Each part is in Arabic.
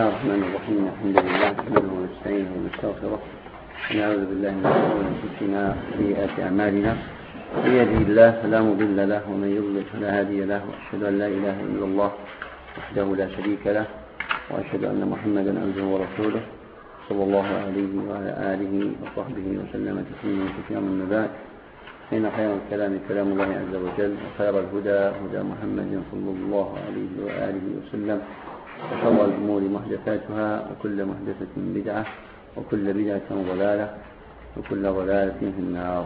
الله الرحمن الرحيم. الحمد لله نحمده ونستعينه ونستغفره ونعوذ بالله من شرور أنفسنا وسيئات أعمالنا. من يهده الله فلا مضل له ومن يضلل فلا هادي له، وأشهد أن لا إله إلا الله وحده لا شريك له، وأشهد أن محمدا عبده ورسوله صلى الله عليه وعلى آله وصحبه وسلم تسليما كثيرا. من بعد، فإن خير الكلام كلام الله عز وجل، وخير الهدى هدى محمد صلى الله عليه وآله وسلم، وشر الأمور محدثاتها، وكل محدثة بدعة، وكل بدعة ضلالة، وكل ضلالة في النار.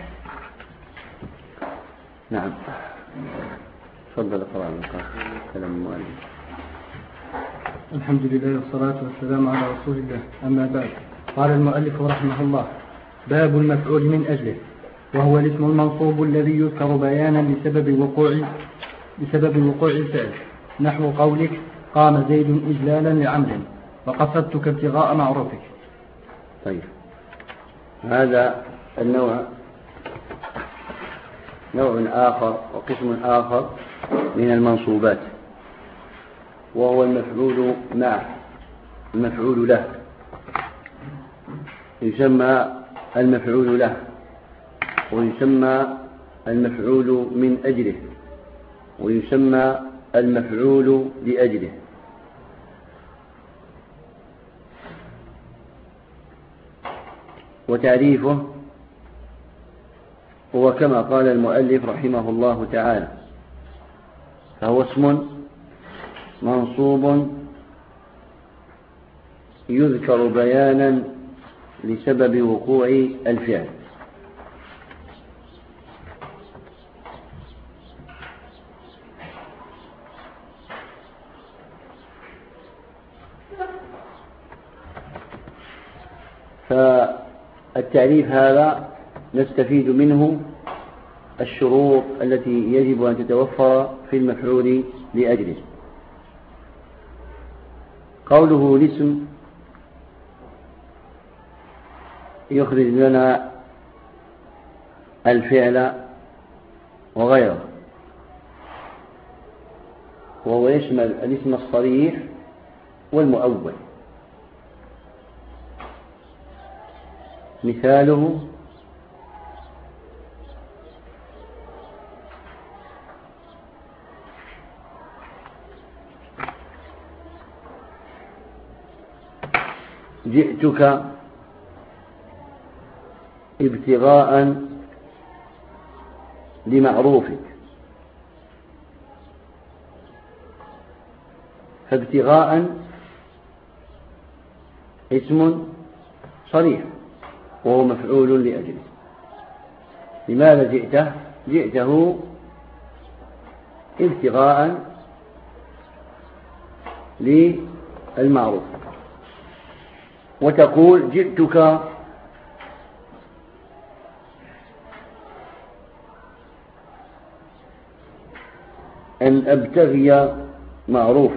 نعم، تفضل اقرأ كلام المؤلف. الحمد لله والصلاة والسلام على رسول الله. أما بعد، قال المؤلف رحمه الله: باب المفعول من أجله، وهو الاسم المنصوب الذي يذكر بيانا بسبب وقوع الفعل، نحو قولك: قام زيد إجلالا لعمر، وقصدتك ابتغاء معروفك. طيب، هذا النوع نوع آخر وقسم آخر من المنصوبات، وهو المفعول معه، المفعول له، يسمى المفعول له، ويسمى المفعول من أجله، ويسمى المفعول لأجله. وتعريفه هو كما قال المؤلف رحمه الله تعالى: فهو اسم منصوب يذكر بيانا لسبب وقوع الفعل. فالتعريف هذا نستفيد منه الشروط التي يجب أن تتوفر في المفعول لأجله. قوله الاسم يخرج لنا الفعل وغيره، وهو يشمل الاسم الصريح والمؤول. مثاله: جئتك ابتغاء لمعروفك. فابتغاء اسم صريح وهو مفعول لأجله. لماذا جئته؟ جئته ابتغاء للمعروف. وتقول: جئتك أن أبتغي معروفا.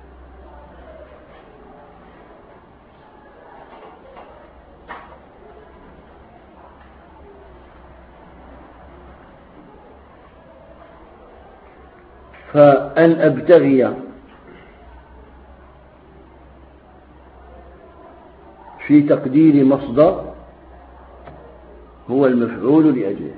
فأن أبتغي في تقدير مصدر هو المفعول لأجله.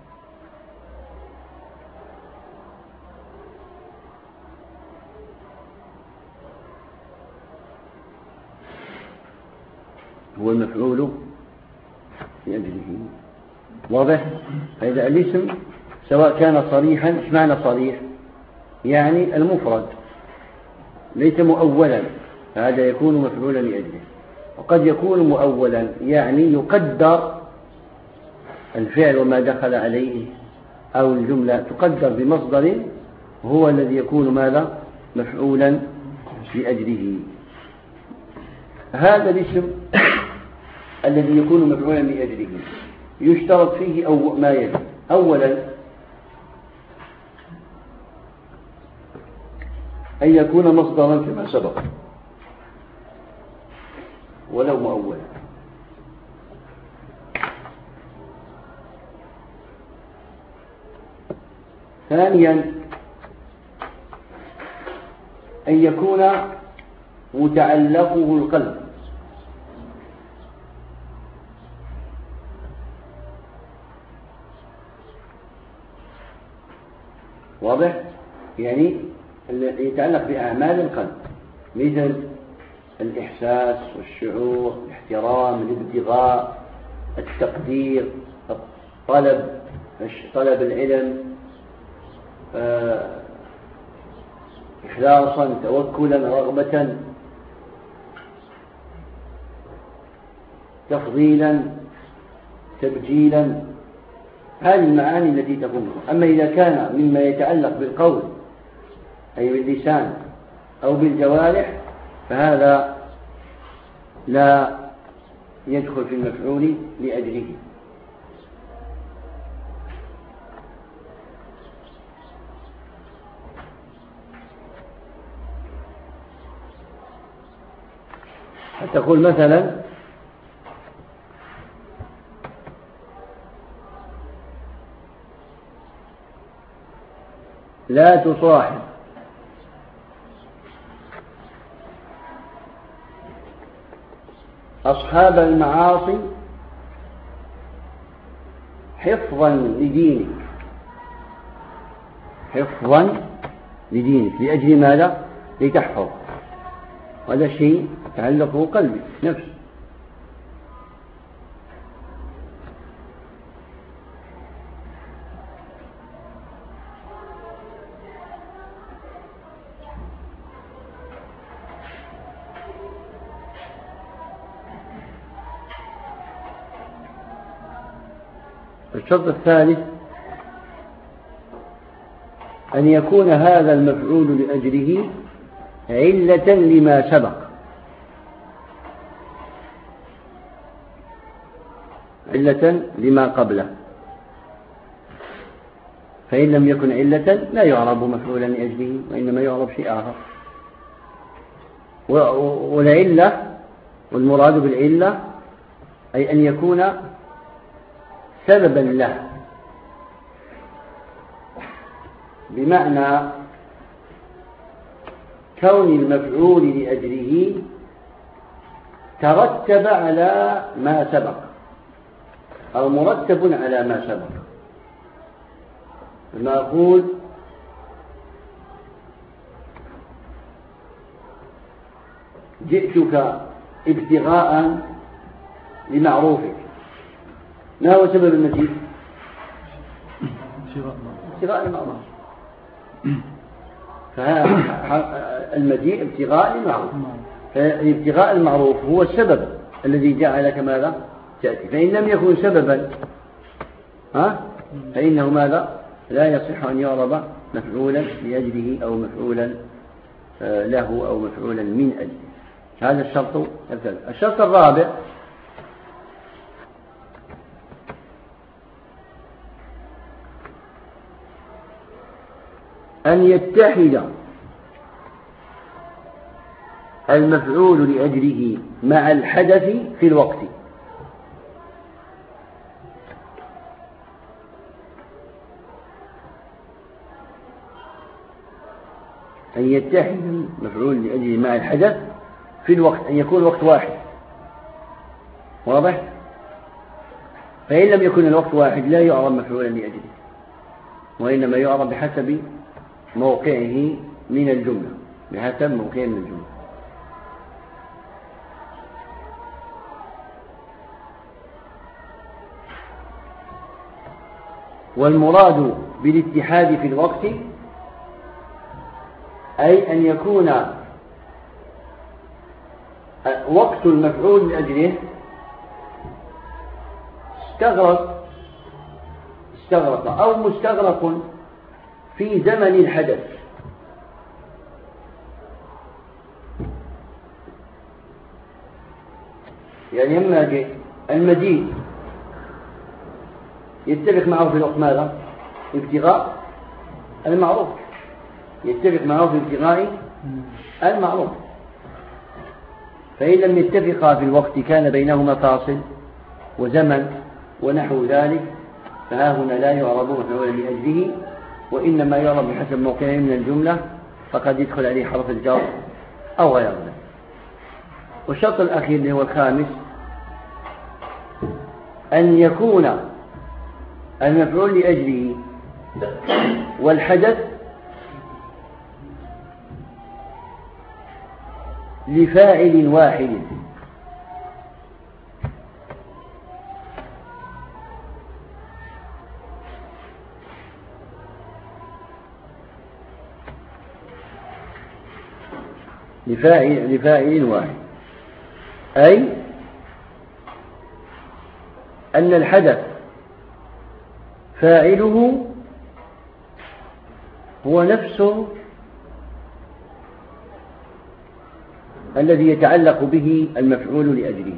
هو المفعول لأجله. واضح؟ فإذا الاسم سواء كان صريحا، ايش معنى صريح؟ يعني المفرد ليس مؤولا، هذا يكون مفعولا لأجله. وقد يكون مؤولا، يعني يقدر الفعل وما دخل عليه، أو الجملة تقدر بمصدر هو الذي يكون ماذا؟ مفعولا لأجله. هذا الاسم الذي يكون مفعولا لأجله يشترط فيه أو ما يلي: أولا أن يكون مصدرا كما سبق ولو مؤولا. ثانيا أن يكون متعلقه القلب. واضح؟ يعني يتعلق بأعمال القلب مثل الإحساس والشعور، الاحترام، الابتغاء، التقدير، طلب العلم، إخلاصا، توكلا، رغبة، تفضيلا، تبجيلا، هذه المعاني التي تكون. أما إذا كان مما يتعلق بالقول أي باللسان أو بالجوارح فهذا لا يدخل في المفعول لأجله. تقول مثلا لا تصاحب أصحاب المعاصي حفظا لدينك. حفظا لدينك لأجل ماذا؟ لتحفظ. هذا شيء تعلقه قلبي نفسه. الشرط الثالث أن يكون هذا المفعول لأجله علة لما سبق. علة لما قبله. فإن لم يكن علة لا يعرب مفعولا لأجله وإنما يعرب شيء آخر. والعلة والمراد بالعلة أي أن يكون سببا له، بمعنى كون المفعول لأجله ترتب على ما سبق أو مرتب على ما سبق. لما أقول جئتك ابتغاء لمعروفك، ما هو سبب المجيء؟ ابتغاء المعروف. فالمجيء ابتغاء المعروف، فابتغاء المعروف هو السبب الذي جعلك ماذا تأتي. فإن لم يكن سببا فإنه ماذا لا يصح أن يعرب مفعولا لأجله أو مفعولا له أو مفعولا من أجله. هذا الشرط الثالث. الشرط الرابع أن يتحد المفعول لأجله مع الحدث في الوقت. أن يتحد المفعول لأجله مع الحدث في الوقت، أن يكون الوقت واحد. واضح؟ فإن لم يكن الوقت واحد لا يعرب مفعولا لأجله، وإنما يعرب بحسب موقعه من الجملة، بحسب موقعه من الجملة. والمراد بالاتحاد في الوقت أي أن يكون وقت المفعول لأجله استغرق أو مستغرق في زمن الحدث. يعني لما المجيء يتفق معه في الوقت ماذا؟ ابتغاء المعروف، يتفق معه في ابتغاء المعروف. فإن لم يتفقا في الوقت كان بينهما فاصل وزمن ونحو ذلك، فها هنا لا يعرب مفعولا لأجله، وإنما يعرب بحسب موقعه من الجملة، فقد يدخل عليه حرف الجر أو غير ذلك. والشرط الأخير اللي هو الخامس أن يكون المفعول لأجله والحدث لفاعل واحد، لفاعل واحد، أي أن الحدث فاعله هو نفسه الذي يتعلق به المفعول لأجله.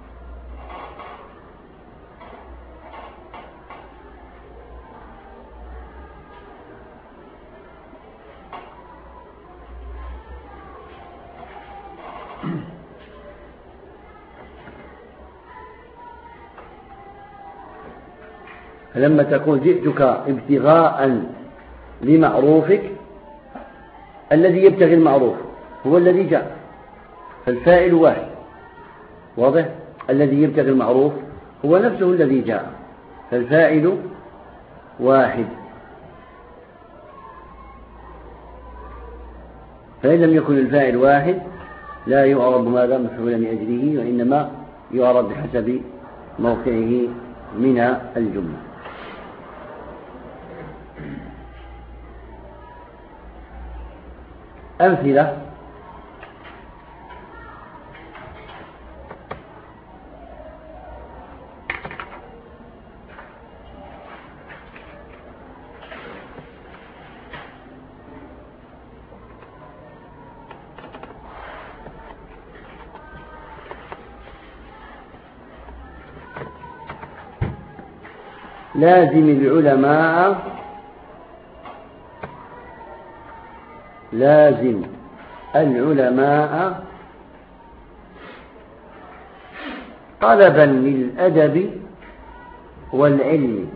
فلما تقول جئتك ابتغاء لمعروفك، الذي يبتغي المعروف هو الذي جاء، فالفاعل واحد، واضح؟ الذي يبتغي المعروف هو نفسه الذي جاء، فالفاعل واحد. فإن لم يكن الفاعل واحد لا يعرب ماذا مفعولا لأجله، وإنما يعرب بحسب موقعه من الجملة. أمثلة: لازم العلماء طلبا للأدب والعلم.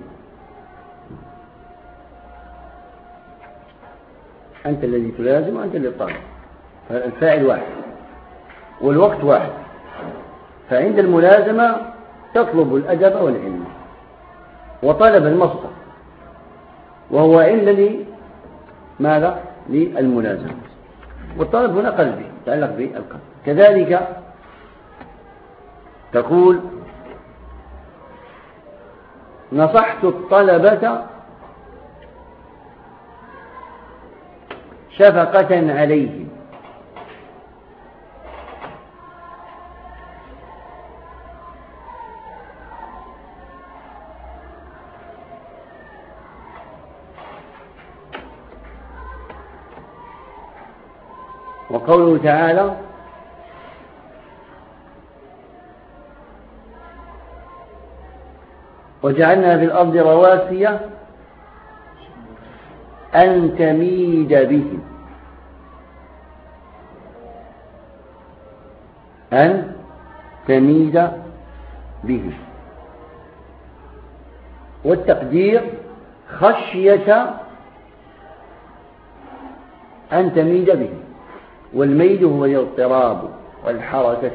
أنت الذي تلازم وأنت الذي طالب، الفاعل واحد والوقت واحد، فعند الملازمة تطلب الأدب والعلم، وطلب المصدر وهو إلا ماذا؟ للملازمة، والطلب هنا قلبي يتعلق بالقلب. كذلك تقول نصحت الطلبة شفقة عليهم، وقوله تعالى وجعلنا في الأرض رواسي أن تميد بهم، أن تميد بهم، والتقدير خشية أن تميد بهم، والميل هو الاضطراب والحركة.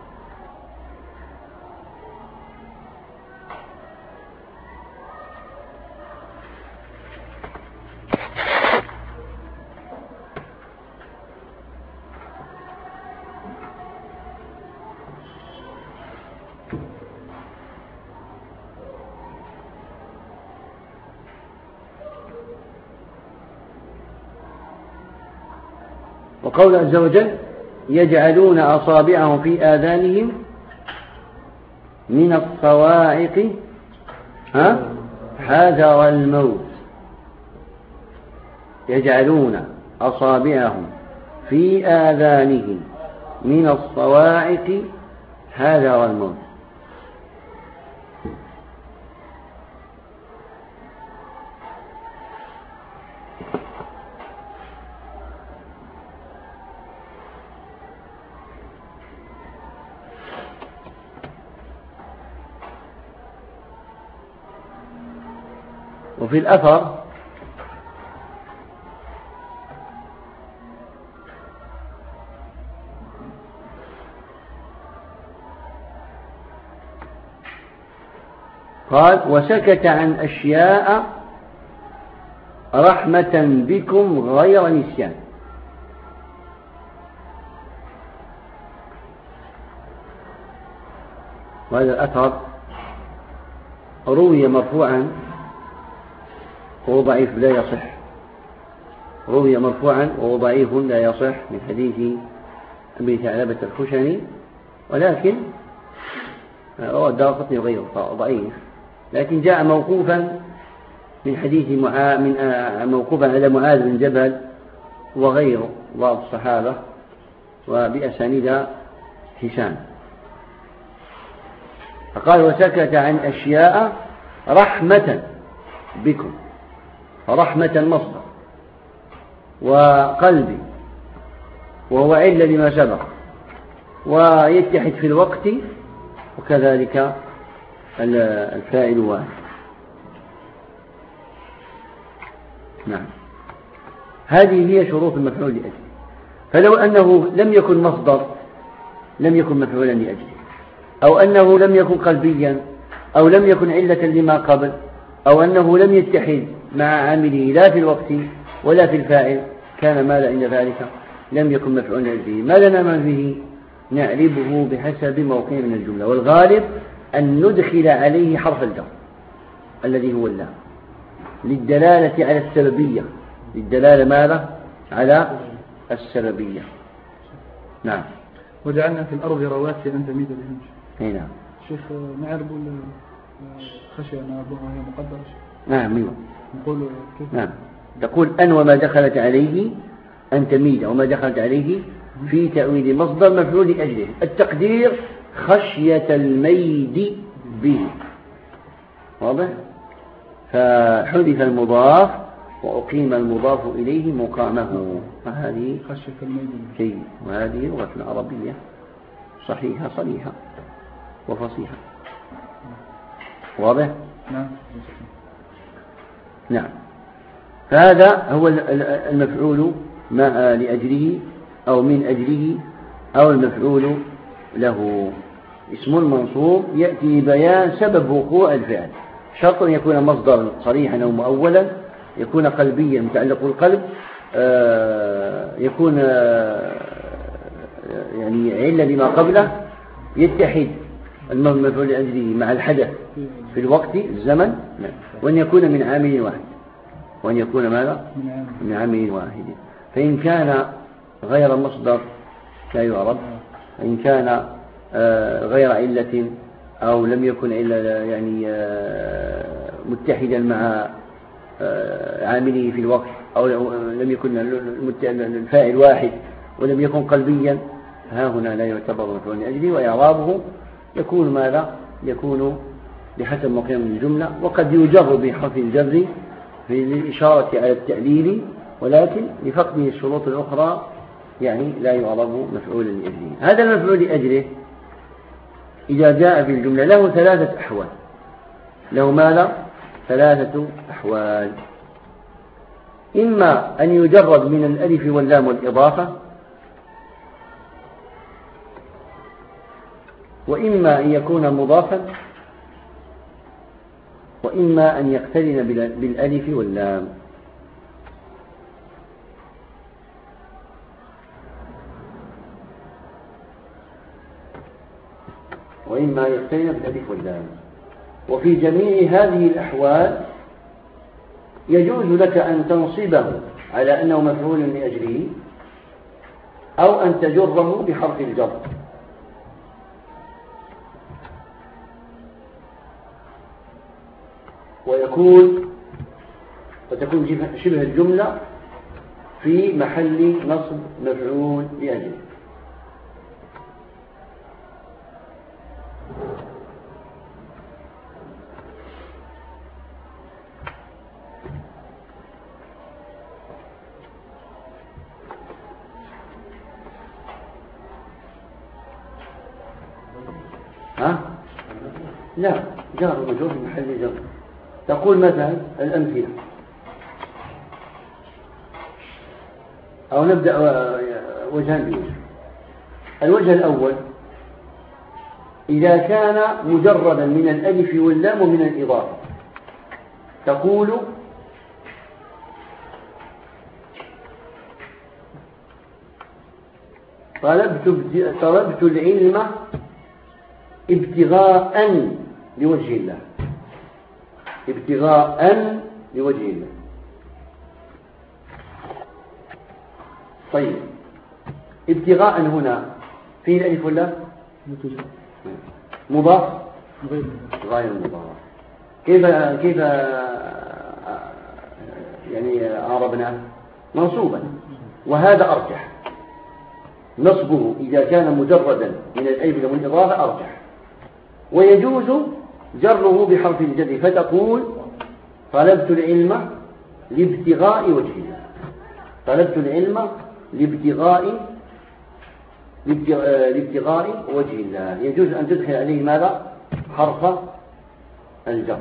وقول عز وجل يجعلون أصابعهم في آذانهم من الصواعق حذر الموت، يجعلون أصابعهم في آذانهم من الصواعق حذر الموت. وفي الأثر قال وسكت عن أشياء رحمة بكم غير نسيان. وهذا الأثر روي مرفوعا وهو ضعيف لا يصح، روي مرفوعا وهو ضعيف لا يصح من حديث أبي ثعلبة الخشني، ولكن روى الدارقطني وغيره ضعيف، لكن جاء موقوفا من حديث موقوفا على معاذ بن جبل وغيره بعض الصحابة وبأسانيد حسان. فقال وسكت عن أشياء رحمة بكم، فرحمة مصدر وقلبي وهو علة لما سبق ويتحد في الوقت، وكذلك الفاعل واحد. نعم، هذه هي شروط المفعول لأجله. فلو أنه لم يكن مصدر لم يكن مفعولا لأجله، أو أنه لم يكن قلبيا، أو لم يكن علة لما قبل، أو أنه لم يتحد مع عامله لا في الوقت ولا في الفاعل، كان ماذا عند ذلك؟ لم يكن مفعولا لأجله. ما لنا من فيه؟ نعربه بحسب موقع من الجملة، والغالب أن ندخل عليه حرف الجر الذي هو اللام للدلالة على السببية، للدلالة ماذا؟ على السببية. نعم. وجعلنا في الأرض رواسي أن تميد بهم. أي نعم. شيخ نعرب خشية أن أرضها هي مقدرة. نعم أيوة. نقول كيف؟ نعم، تقول أن وما دخلت عليه أن تميد، وما دخلت عليه في تأويل مصدر مفعول لأجله. التقدير خشية الميد به، واضح؟ فحذف المضاف وأقيم المضاف إليه مقامه، فهذه خشية الميد شيء، وهذه لغة عربية صحيحة صريحة وفصيحة. واضح؟ نعم. نعم. فهذا هو المفعول لأجله أو من أجله، أو المفعول له. اسم المنصوب يأتي بيان سبب وقوع الفعل، شرط أن يكون مصدر صريحا أو مؤولا، يكون قلبيا متعلق بالقلب، يكون يعني علة لما قبله، يتحد المفعول لأجله مع الحدث في الوقت الزمن، وأن يكون من عامل واحد، وأن يكون ماذا؟ من عامل واحد. فإن كان غير مصدر لا يعرب، فإن كان غير علة أو لم يكن إلا يعني متحدا مع عامله في الوقت، أو لم يكن الفاعل واحد ولم يكن قلبيا، ها هنا لا يعتبر مفعول لأجله، وإعرابه يكون ماذا؟ يكون بحسب مقام الجملة، وقد يجر بحرف الجر في الإشارة على التعليل، ولكن لفقده الشروط الأخرى يعني لا يعرب مفعولا لأجله. هذا المفعول لأجله إذا جاء في الجملة له ثلاثة أحوال. له ماذا؟ ثلاثة أحوال: إما أن يجرد من الألف واللام والإضافة، وإما أن يكون مضافا، وإما أن يقترن بالألف واللام. وإما يقترن بالألف واللام. وفي جميع هذه الأحوال يجوز لك أن تنصبه على أنه مفعول لأجله، أو أن تجره بحرف الجر. وتكون شبه الجملة في محل نصب مفعول لأجله. لا، جار ومجرور في محل جر. تقول مثلا الأمثلة، أو نبدأ وجهان بوجه. الوجه الأول: إذا كان مجردا من الألف واللام ومن الإضافة. تقول طلبت العلم ابتغاء لوجه الله. ابتغاء لوجه الله. طيب، ابتغاء هنا فيه الألف ولا مضاف؟ غير مضاف. كيف يعني عربنا منصوبا، وهذا أرجح. نصبه إذا كان مجردا من الألف والإضافة أرجح، ويجوز جره بحرف الجر، فتقول طلبت العلم لابتغاء وجه الله. طلبت العلم لابتغاء وجه الله. يجوز أن تدخل عليه ماذا؟ حرف الجر.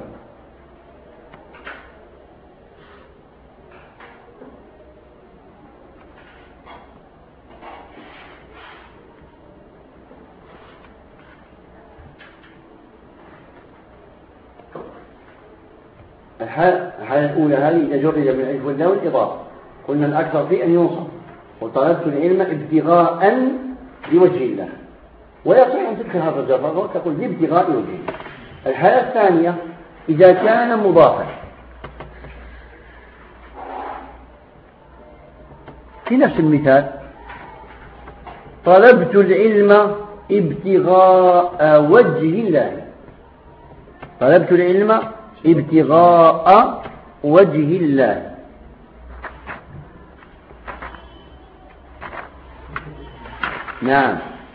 الحالة الأولى هذه إذا جرد من الألف واللام والإضافة، قلنا الأكثر فيه أن ينصب. وطلبت العلم ابتغاء لوجه الله، ويصح أن تدخل هذا الجر تقول لابتغاء وجه الله. الحالة الثانية إذا كان مضافا، في نفس المثال طلبت العلم ابتغاء وجه الله. طلبت العلم ابتغاء وجه الله. نعم.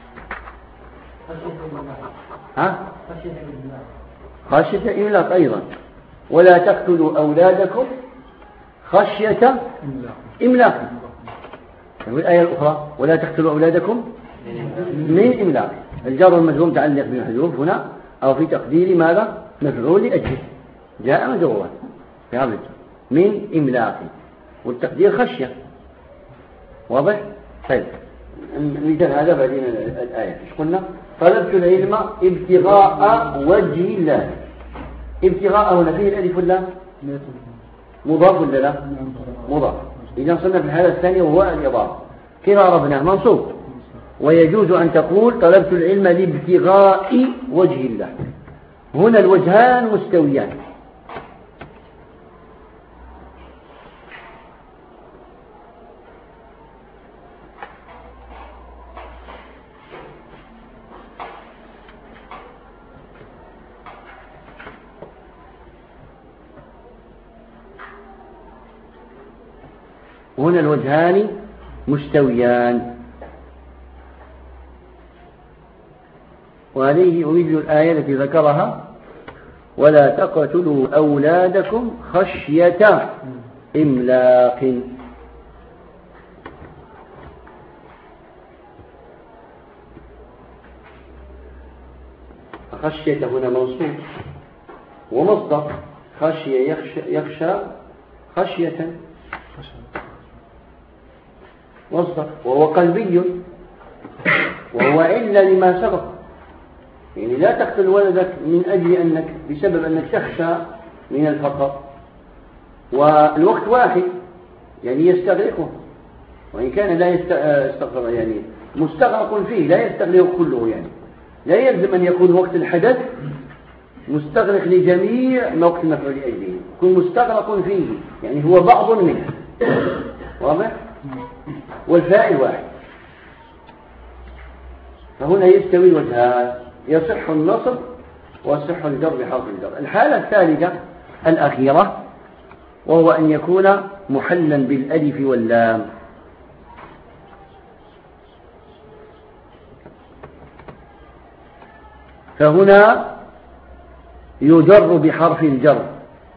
خشية إملاق أيضا. ولا تقتلوا أولادكم خشية إملاق. والآية الأخرى ولا تقتلوا أولادكم من إملاق. الجار والمجرور متعلق بالمحذوف هنا، أو في تقدير ماذا؟ مفعول لأجله، جاء مجرورا في هذا من إملاق، والتقدير خشية. واضح؟ طيب، مثال هذا بعدين الآية ايش قلنا؟ طلبت العلم ابتغاء وجه الله. ابتغاء هنا فيه الألف ولا مضاف ولا لا؟ مضاف. إذا صرنا في الحالة الثانية وهو الإضافة، كيف عرفناه؟ منصوب. ويجوز أن تقول طلبت العلم لابتغاء وجه الله. هنا الوجهان مستويان. هنا الوجهان مستويان. وعليه أريد الآية التي ذكرها ولا تقتلوا أولادكم خشية إملاق. خشية هنا منصوب ومصدر خشية يخشى خشية مصدر، وهو قلبي، وهو علة لما سبق. يعني لا تقتل ولدك من أجل أنك بسبب أنك تخشى من الفقر، والوقت واحد يعني يستغرقه، وإن كان لا يستغرق يعني مستغرق فيه لا يستغرق كله. يعني لا يلزم أن يكون وقت الحدث مستغرق لجميع ما وقت المفعول لأجله، يكون مستغرق فيه يعني هو بعض منه. واضح؟ والفاعل واحد. فهنا يستوي الوجهان، يصح النصب ويصح الجر بحرف الجر. الحالة الثالثة الأخيرة وهو أن يكون محلا بالألف واللام. فهنا يجر بحرف الجر.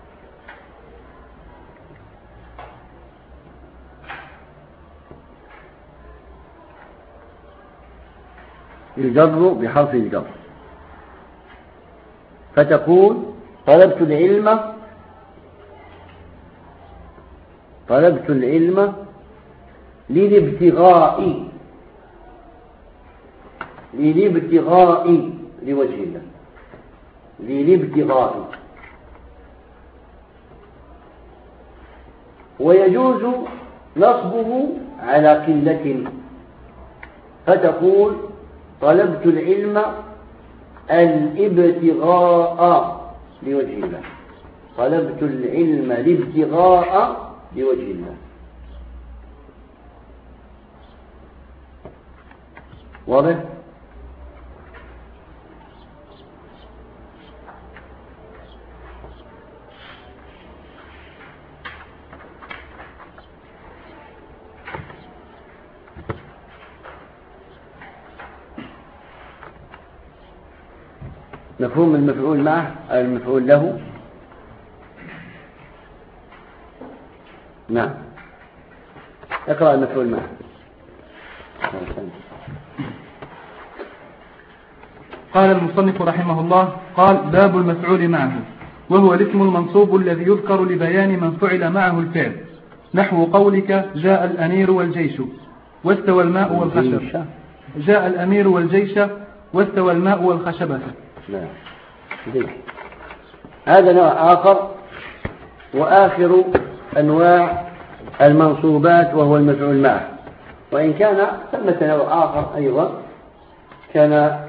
يجر بحرف الجر، فتقول طلبت العلم لوجه الله للابتغاء. ويجوز نصبه على قلة، فتقول طلبت العلم الابتغاء لوجه الله، طلبت العلم الابتغاء لوجه الله. واضح؟ مفهوم المفعول معه أو المفعول له؟ نعم. اقرأ المفعول معه. قال المصنف رحمه الله: قال: باب المفعول معه، وهو الاسم المنصوب الذي يذكر لبيان من فعل معه الفعل، نحو قولك جاء الأمير والجيش واستوى الماء والخشب. جاء الأمير والجيش واستوى الماء والخشبة. نعم. هذا نوع آخر، وآخر أنواع المنصوبات وهو المفعول معه. وإن كان ثمة نوع آخر أيضا كان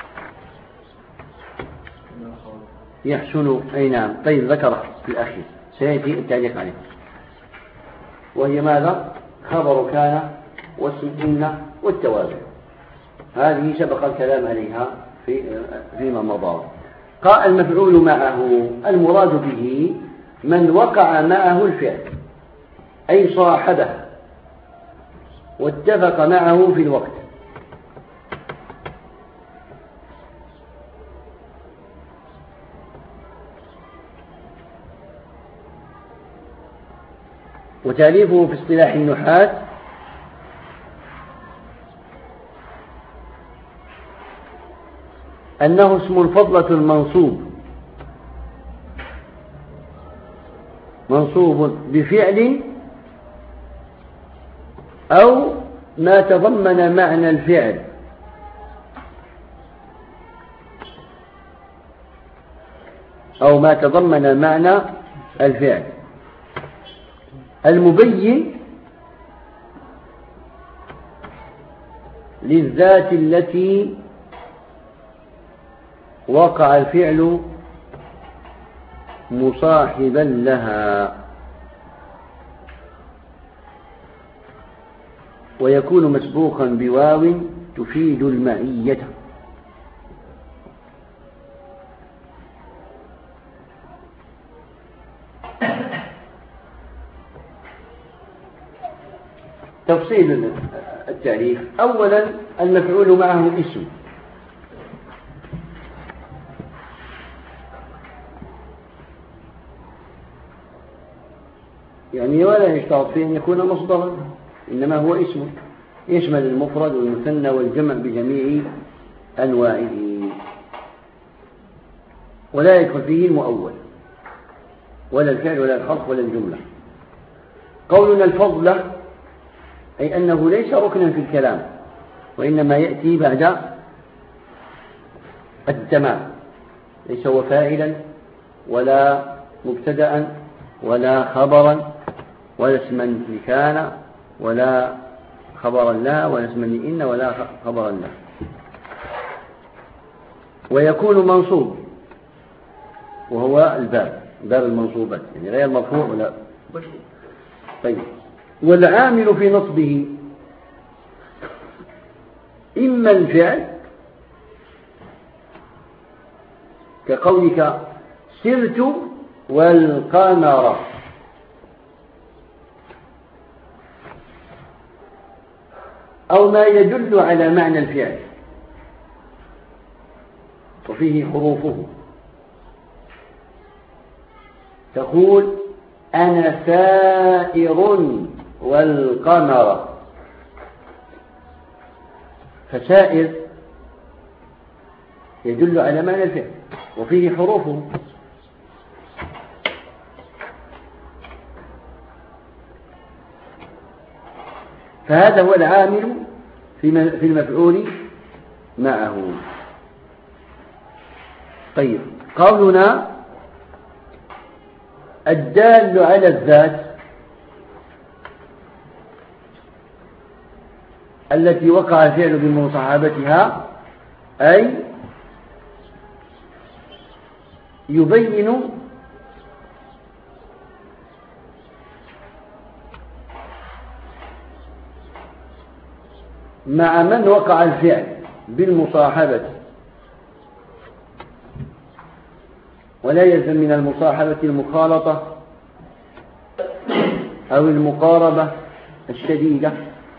يحسن. أي نعم. طيب، ذكره في الأخير سيأتي التعليق عليه، وهي ماذا؟ خبر كان واسم إن والتوابع. هذه سبق الكلام عليها فيما مضى. قال المفعول معه المراد به من وقع معه الفعل، أي صاحبه واتفق معه في الوقت. وتعريفه في اصطلاح النحاة أنه اسم الفضلة المنصوب، منصوب بفعل أو ما تضمن معنى الفعل، أو ما تضمن معنى الفعل المبين للذات التي وقع الفعل مصاحبا لها، ويكون مسبوقا بواو تفيد المعية. تفصيل التعريف: أولا المفعول معه اسم، يعني ولا يشترط فيه أن يكون مصدرا، إنما هو اسم يشمل المفرد والمثنى والجمع بجميع أنواعه، ولا يدخل فيه المؤول ولا الفعل ولا الحرف ولا الجملة. قولنا الفضلة أي أنه ليس ركنا في الكلام، وإنما يأتي بعد التمام، ليس هو فاعلا ولا مبتدأ ولا خبرا ولا اسما لكان ولا خبرا لا ولا اسما لإن ولا خبرا لا. ويكون منصوب، وهو باب المنصوبات، يعني غير مرفوع ولا. طيب، والعامل في نصبه إما الفعل كقولك سرت والقمر، أو ما يدل على معنى الفعل وفيه حروفه، تقول أنا سائر والقمر، فسائر يدل على معنى الفعل وفيه حروفه. فهذا هو العامل في المفعول معه. طيب، قولنا الدال على الذات التي وقع الفعل بمصاحبتها، أي يبين مع من وقع الفعل بالمصاحبة، ولا يلزم من المصاحبة المخالطة أو المقاربة الشديدة،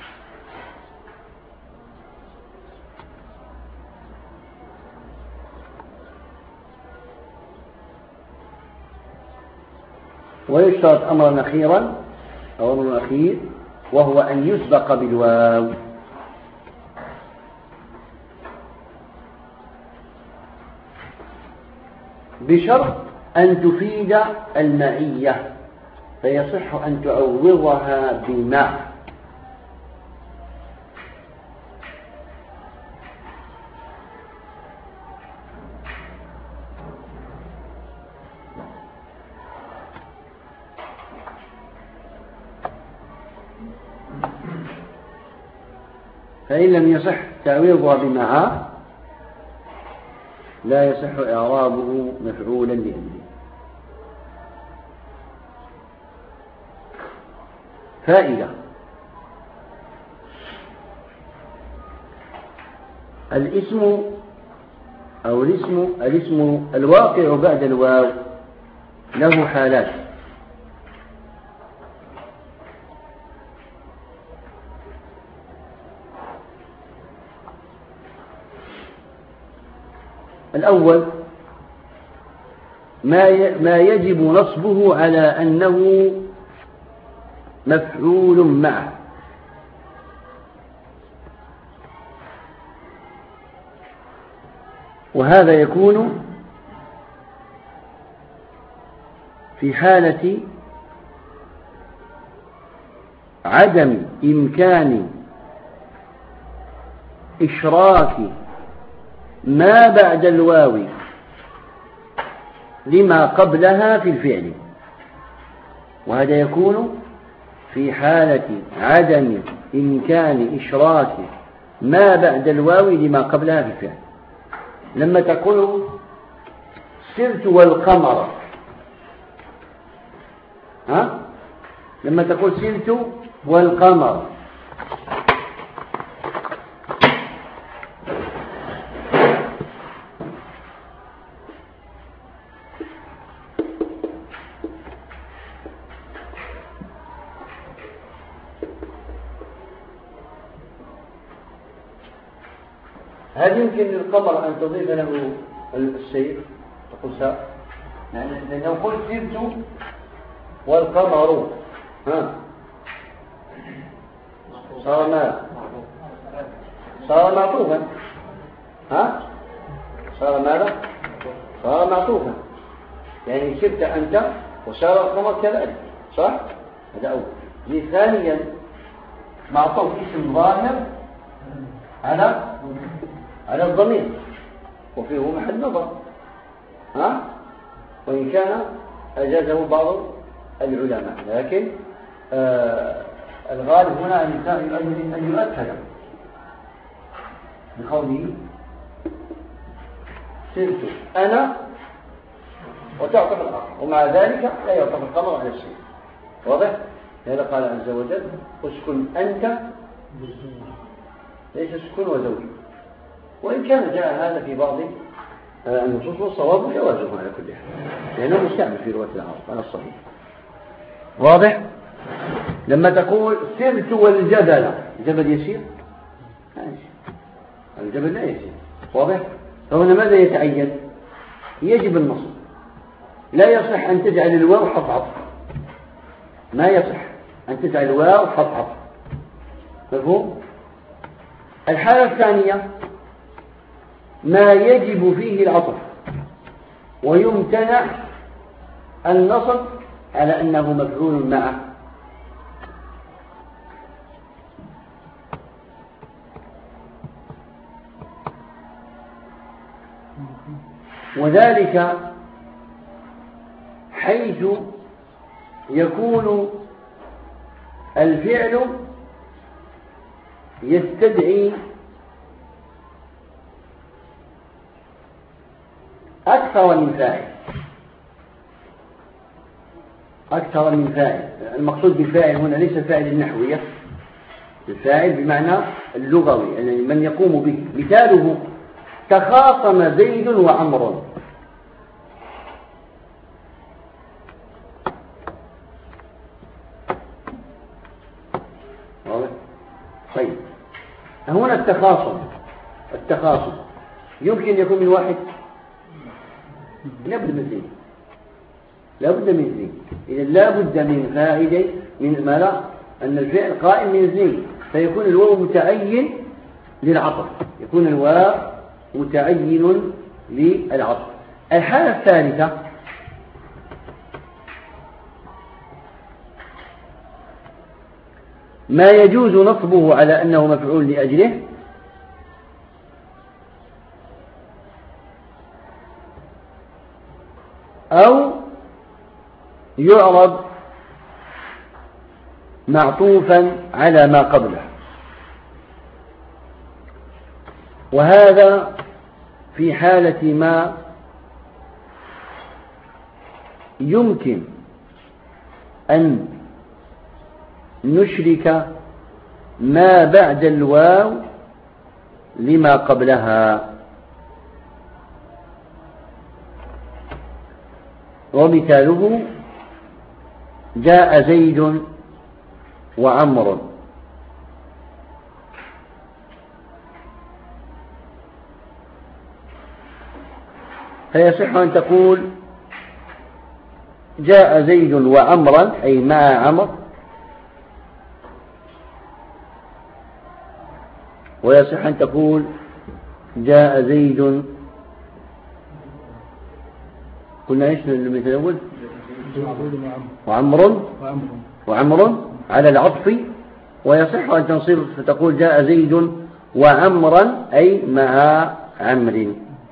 ويشترط أمرا أخيرا أو أمر أخير، وهو أن يسبق بالواو، بشرط أن تفيد المعية، فيصح أن تعوضها بما. فإن لم يصح تعويضها بمع لا يصح إعرابه مفعولا لأجله. فائدة: الاسم أو الاسم الواقع بعد الواو له حالات: الأول ما يجب نصبه على أنه مفعول معه، وهذا يكون في حالة عدم إمكان إشراك ما بعد الواو لما قبلها في الفعل، وهذا يكون في حالة عدم إمكان إشراك ما بعد الواو لما قبلها في الفعل. لما تقول سرت والقمر، لما تقول سرت والقمر، هل يمكن للقمر أن تضيف له السير؟ تقول ساء، يعني لو قلت سرت والقمر صار ماذا؟ صار معطوفا. صار ماذا؟ صار معطوفا، يعني سرت أنت وصار القمر كذلك، صح؟ هذا أول. ثانيا معطوف اسم ظاهر على الضمير، وفيه محل نظر، وإن كان أجازه بعض العلماء، لكن الغالب هنا أن يؤكد بقوله سرت أنا وتعطف الآخر، ومع ذلك لا يعطف القمر على الشيء. واضح؟ هذا قال عز وجل اسكن أنت، ليس سكن وزوج، وإن كان جاء هذا في بعض النصوص، والصواب جوازه على كل حال، لأنه مستعمل في رواية العرب على الصحيح. واضح؟ لما تقول سرت والجبل، الجبل يسير؟ الجبل لا يسير. واضح؟ فهنا ماذا يتعين؟ يجب النصب، لا يصح أن تجعل الواو حرف عطف، ما يصح أن تجعل الواو حرف عطف. مفهوم؟ الحالة الثانية ما يجب فيه العطف ويمتنع النصب على أنه مفعول معه. وذلك حيث يكون الفعل يستدعي أكثر من فاعل. أكثر من فاعل، المقصود بالفاعل هنا ليس الفاعل النحوية، الفاعل بمعنى اللغوي يعني من يقوم به. مثاله تخاصم زيد وعمر. طيب هنا التخاصم يمكن يكون من واحد، لابد من اثنين، لابد من اثنين. إذا لابد من فاعل من ماذا؟ أن الفعل قائم من اثنين، فيكون الواو متعين للعطف، يكون الواو متعين للعطف. الحالة الثالثة ما يجوز نصبه على أنه مفعول لأجله أو يعرب معطوفا على ما قبله. وهذا في حالة ما يمكن أن نشرك ما بعد الواو لما قبلها. ومثاله جاء زيد وعمر. فيصح أن تقول جاء زيد وعمرا أي مع عمر، ويصح أن تقول جاء زيد، قلنا ايش المثال الأول؟ وعمر على العطف. ويصح أن تنصب فتقول جاء زيد وعمرا أي مع عمر.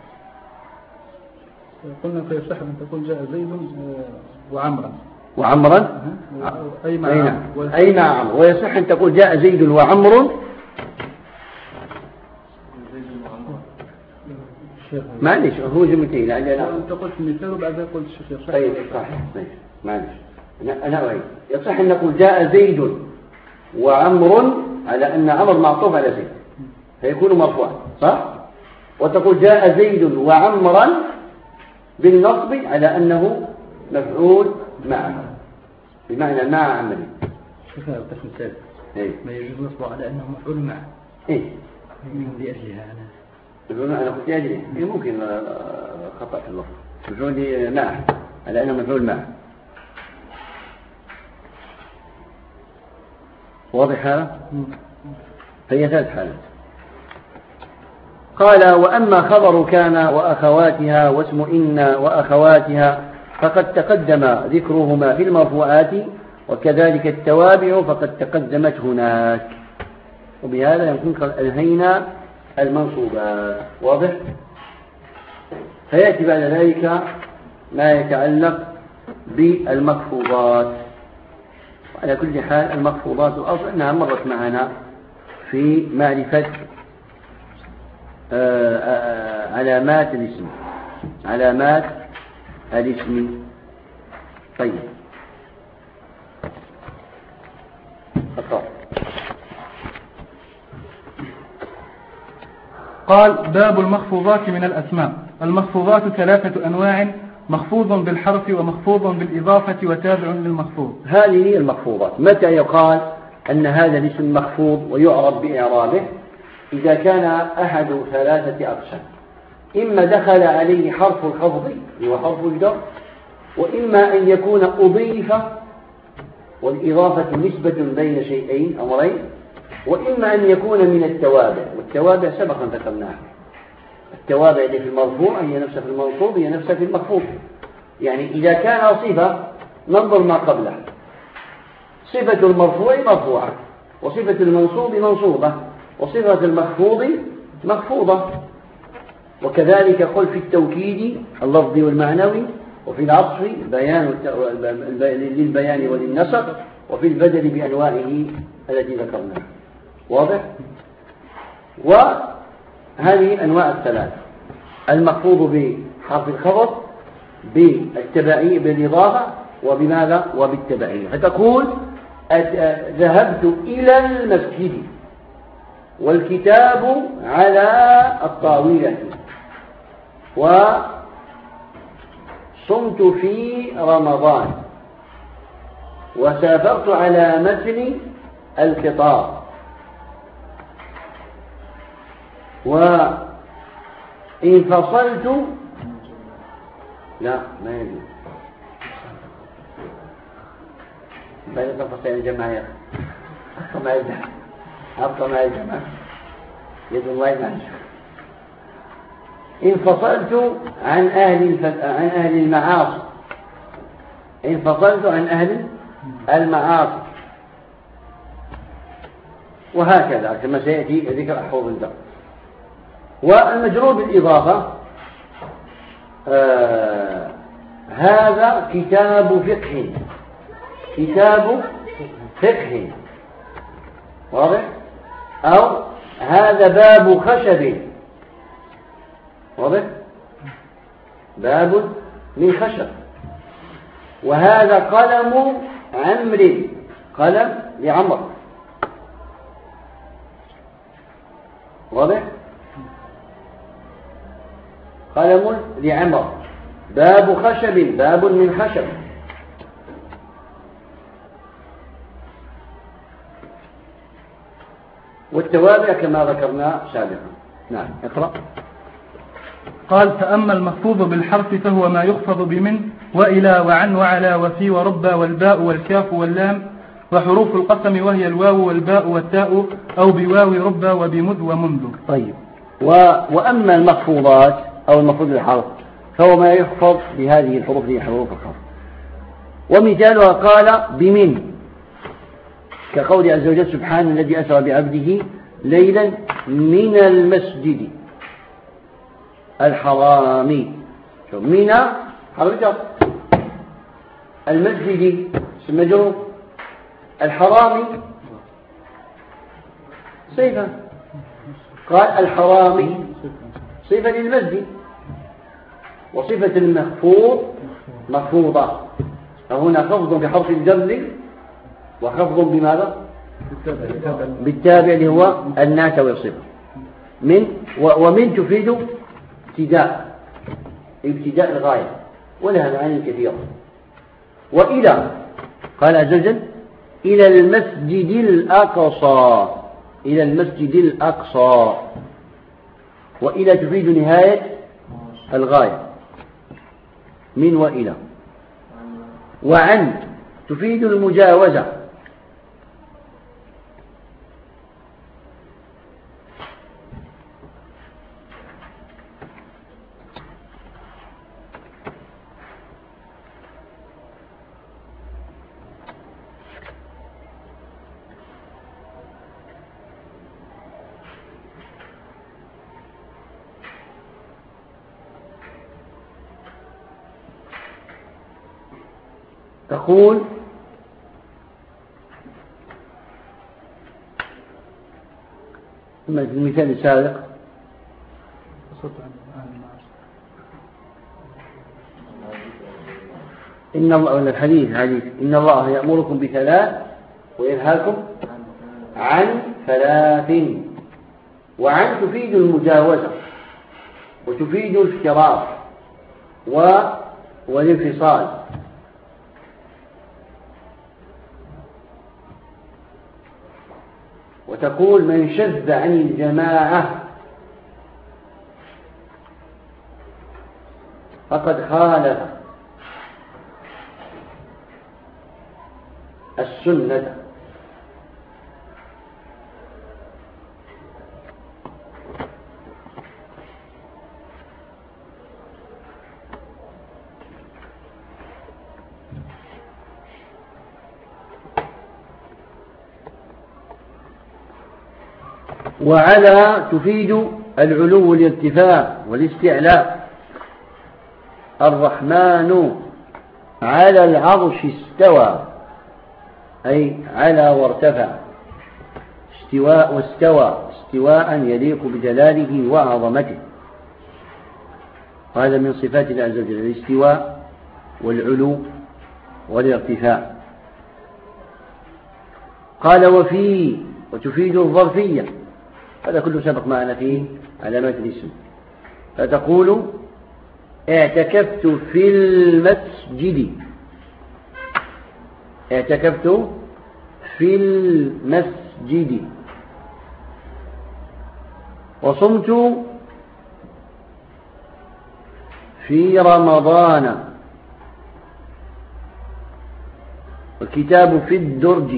قلنا فيصح أن تقول جاء زيد وعمرا أي مع عمر. ويصح أن تقول جاء زيد وعمر معلش هو جملتين. أنت قلت مثال وبعدها قلت الشيخ. طيب صحيح معلش أنا أعيد. يصح أن نقول جاء زيد وعمر على أن عمر معطوف على زيد فيكون مرفوعا، صح؟ وتقول جاء زيد وعمرا بالنصب على أنه مفعول معه بمعنى مع عمر. شوف هذا القسم الثالث ما يجوز نصبه على أنه مفعول معه. من لأجلها أنا قلت لأجله ممكن خطأ في اللفظ. مفعول معه على أنه مفعول معه. واضح هذا؟ فهي ثلاث حالات. قال وأما خبر كان وأخواتها واسم إن وأخواتها فقد تقدم ذكرهما في المرفوعات، وكذلك التوابع فقد تقدمت هناك. وبهذا يمكن قد أنهينا المنصوبات. واضح؟ فيأتي بعد ذلك ما يتعلق بالمخفوضات. وعلى كل حال المخفوضات الأصل أنها مرت معنا في معرفة علامات الاسم. طيب قال باب المخفوضات من الأسماء. المخفوضات ثلاثة أنواع: مخفوض بالحرف ومخفوض بالإضافة وتابع للمخفوض. هذه هي المخفوضات. متى يقال أن هذا الاسم مخفوض ويعرب بإعرابه؟ إذا كان أحد ثلاثة أقسام: إما دخل عليه حرف الخفض هو حرف الجر، وإما أن يكون أضيف والإضافة نسبة بين شيئين أمرين، وإما أن يكون من التوابع. والتوابع سبقا ذكرناها، التوابع اللي في المرفوع هي نفسها في المنصوب هي نفسها في المخفوض. يعني إذا كان صفة ننظر ما قبله، صفة المرفوع مرفوعة، وصفة المنصوب منصوبة، وصفة المخفوض مخفوضة. وكذلك قل في التوكيد اللفظي والمعنوي، وفي العطف بيان للبيان وللنسق، وفي البدل بأنواعه التي ذكرناها. واضح؟ وهذه أنواع الثلاث: المخفوض بحرف الخفض، بالتبعية بالإضافة، وبماذا؟ وبالتبعية. فتقول ذهبت إلى المسجد والكتاب على الطاولة، وصمت في رمضان، وسافرت على متن القطار، وانفصلت. لا ما يجوز بعد تفصيل الجماعة يا أبقى مع الجماعة يد الله معك. انفصلت عن أهل المعاصي، انفصلت عن أهل المعاصي، وهكذا كما سيأتي ذكر أحفظ الدر. والمجرور بالإضافة هذا كتاب فقه، كتاب فقه، واضح؟ أو هذا باب خشب، واضح؟ باب من خشب. وهذا قلم عمرو، قلم لعمر، واضح؟ قلم لعمر، باب خشب، باب من خشب. والتوابع كما ذكرنا سابقا. نعم اقرأ. قال: فأما المخفوض بالحرف فهو ما يخفض بمن وإلى وعن وعلى وفي ورب والباء والكاف واللام، وحروف القسم وهي الواو والباء والتاء، أو بواو رب وبمذ ومنذ. طيب. وأما المخفوضات أو المخفوض بالحرف فهو ما يخفض بهذه الحروف، هي حروف الخفض. ومثالها قال بمن، كقول عز وجل: سبحان الذي أسرى بعبده ليلا من المسجد الحرام. من حرف جر، المسجد اسم مجرور، الحرام صفة. قال الحرام صفة للمسجد، وصفة المخفوض مخفوضة. فهنا خفض بحرف الجر، وخفض بماذا؟ بالتابع اللي هو الناس والصفة. من ومن تفيد ابتداء الغاية، ولها معاني كثيرة. وإلى قال عز وجل: إلى المسجد الأقصى، إلى المسجد الأقصى. وإلى تفيد نهاية الغاية، من وإلى. وعن تفيد المجاوزة، تقول: المثال السابق إن الله، الحديث إن الله يأمركم بثلاث وينهاكم عن ثلاث. وعن تفيد المجاوزة، وتفيد الافتراق والانفصال. وتقول: من شذ عن الجماعة فقد خالف السنة. وعلى تفيد العلو والارتفاع والاستعلاء. الرحمن على العرش استوى، أي على وارتفع، استواء واستوى استواء يليق بجلاله وعظمته. وهذا من صفات الله عز وجل، الاستواء والعلو والارتفاع. قال وفي، وتفيد الظرفية، هذا كله سبق معنا في علامات الاسم. فتقول اعتكفت في المسجد، اعتكفت في المسجد. وصمت في رمضان. والكتاب في الدرج.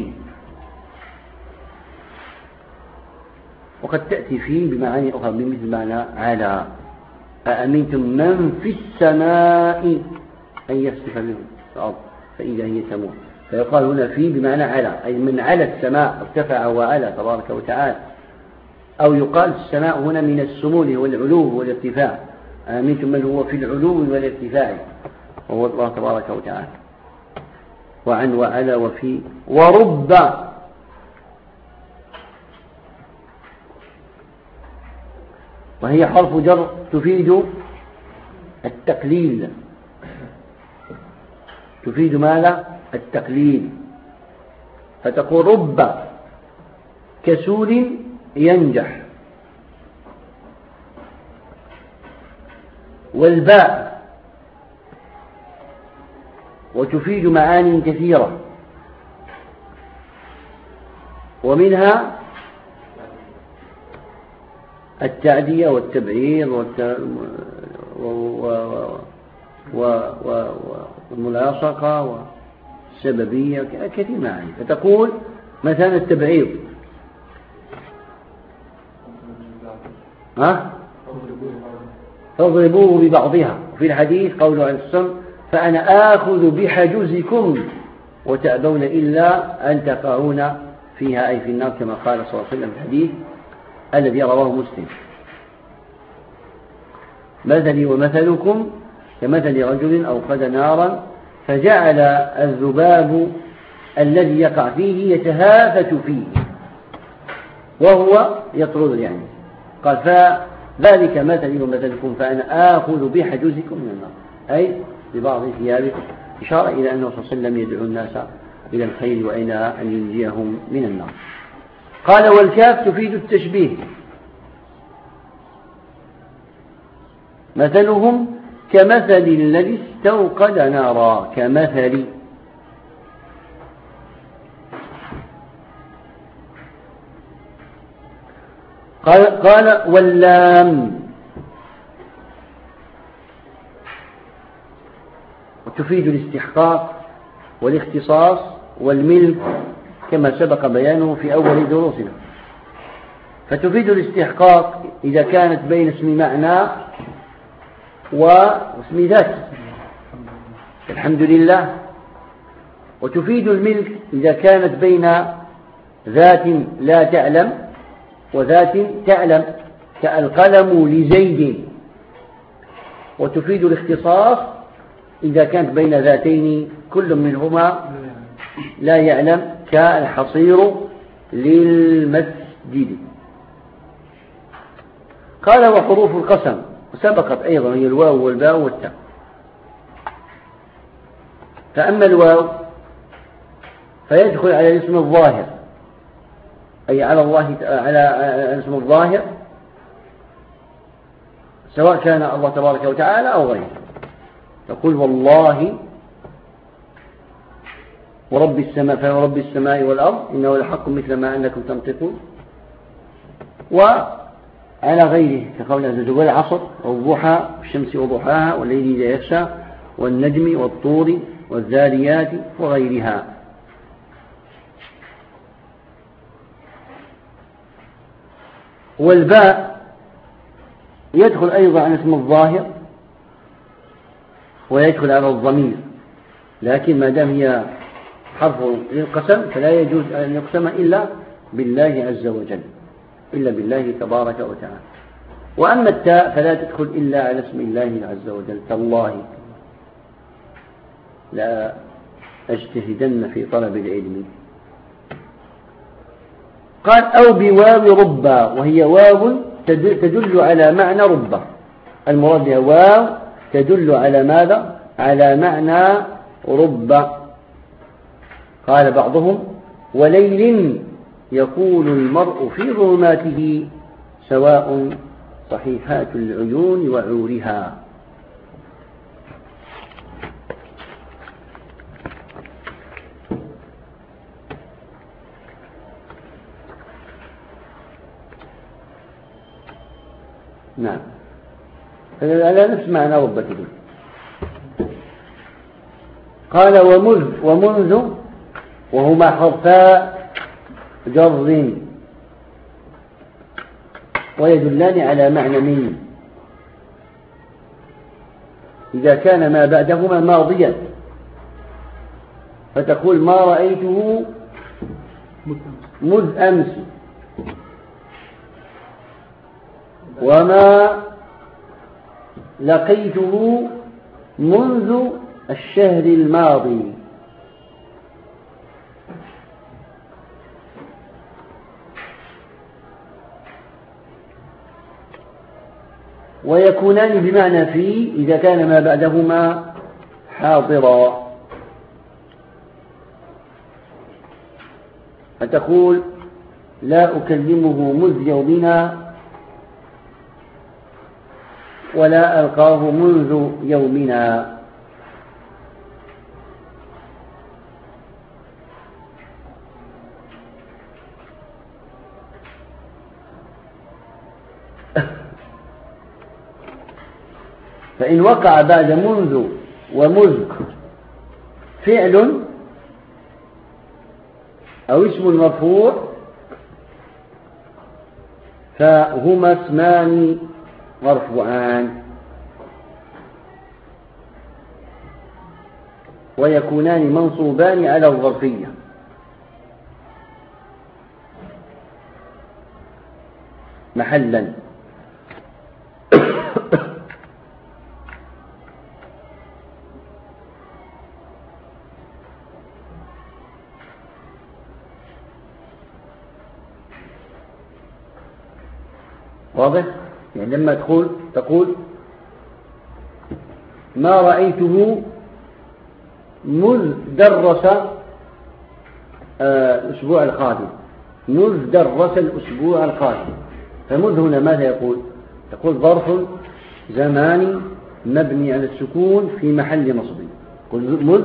وقد تأتي فيه بمعاني أخرى بمثل معنى على. أأمنتم من في السماء أن يخسف بهم الأرض فإذا هي تمور. فيقال هنا في بمعنى على، أي من على السماء، ارتفع وعلى تبارك وتعالى. أو يقال السماء هنا من السمو والعلو والارتفاع. أأمنتم من هو في العلو والارتفاع وهو الله تبارك وتعالى. وعن وعلى وفي ورب. وهي حرف جر تفيد التقليل. تفيد ماذا؟ التقليل. فتقول رب كسول ينجح. والباء وتفيد معاني كثيرة، ومنها التعدية والتبعير والملاصقة والسببية، كثير معاني. فتقول مثلا التبعير فاضربوه ببعضها. وفي الحديث قوله عليه الصلاة فأنا آخذ بحجزكم وتأبون إلا أن تقعون فيها، أي في النار، كما قال صلى الله عليه وسلم في الحديث الذي رواه مسلم. مثلي ومثلكم كمثل رجل أوقد نارا فجعل الذباب الذي يقع فيه يتهافت فيه وهو يطرد، يعني قال فذلك مثلي ومثلكم فأنا آخذ بحجزكم من النار، أي ببعض ثيابكم، إشارة إلى أنه صلى الله عليه وسلم يدعو الناس إلى الخير وإلى أن ينجيهم من النار. قال والكاف تفيد التشبيه. مثلهم كمثل الذي استوقد نارا، كمثل. قال واللام تفيد الاستحقاق والاختصاص والملك كما سبق بيانه في أول دروسنا. فتفيد الاستحقاق إذا كانت بين اسم معنى واسم ذات، الحمد لله. وتفيد الملك إذا كانت بين ذات لا تعلم وذات تعلم، كالقلم لزيد. وتفيد الاختصاص إذا كانت بين ذاتين كل منهما لا يعلم، كالحصير للمسجد. قال وحروف القسم سبقت أيضا، هي الواو والباء والتاء. فأما الواو فيدخل على الاسم الظاهر، أي على الله، على الاسم الظاهر، سواء كان الله تبارك وتعالى أو غيره. تقول والله ورب السماء، فرب السماء والأرض إنه لحق مثل ما أنكم تنطقون. وعلى غيره كقول عز وجل والعصر والضحى والشمس وضحاها والليل إذا يغشى والنجم والطور والذاريات وغيرها. والباء يدخل أيضا على اسم الظاهر ويدخل على الضمير، لكن ما دام هي حرف للقسم فلا يجوز أن يقسم إلا بالله عز وجل، إلا بالله تبارك وتعالى. وأما التاء فلا تدخل إلا على اسم الله عز وجل، تالله لا أجتهدن في طلب العلم. قال أو بواو ربا، وهي واو تدل على معنى ربا، المراد بها واو تدل على ماذا؟ على معنى ربا. قال بعضهم وليل يقول المرء في ظلماته سواء صحيحات العيون وعورها. نعم، على نفس معنى ربة. قال ومنذ وهما حرفا جر ويدلان على معنى من، إذا كان ما بعدهما ماضيا فتقول ما رأيته مذ أمس، وما لقيته منذ الشهر الماضي. ويكونان بمعنى في إذا كان ما بعدهما حاضرا، فتقول لا أكلمه مذ يومنا ولا ألقاه منذ يومنا. فإن وقع بعد منذ ومذ فعل أو اسم مرفوع فهما اسمان مرفوعان، ويكونان منصوبان على الظرفية. محلا واضح؟ يعني لما تقول ما رأيته مذ درس الأسبوع القادم، مذ درس الأسبوع القادم، فمذ هنا ماذا يقول؟ تقول ظرف زماني مبني على السكون في محل نصب. قل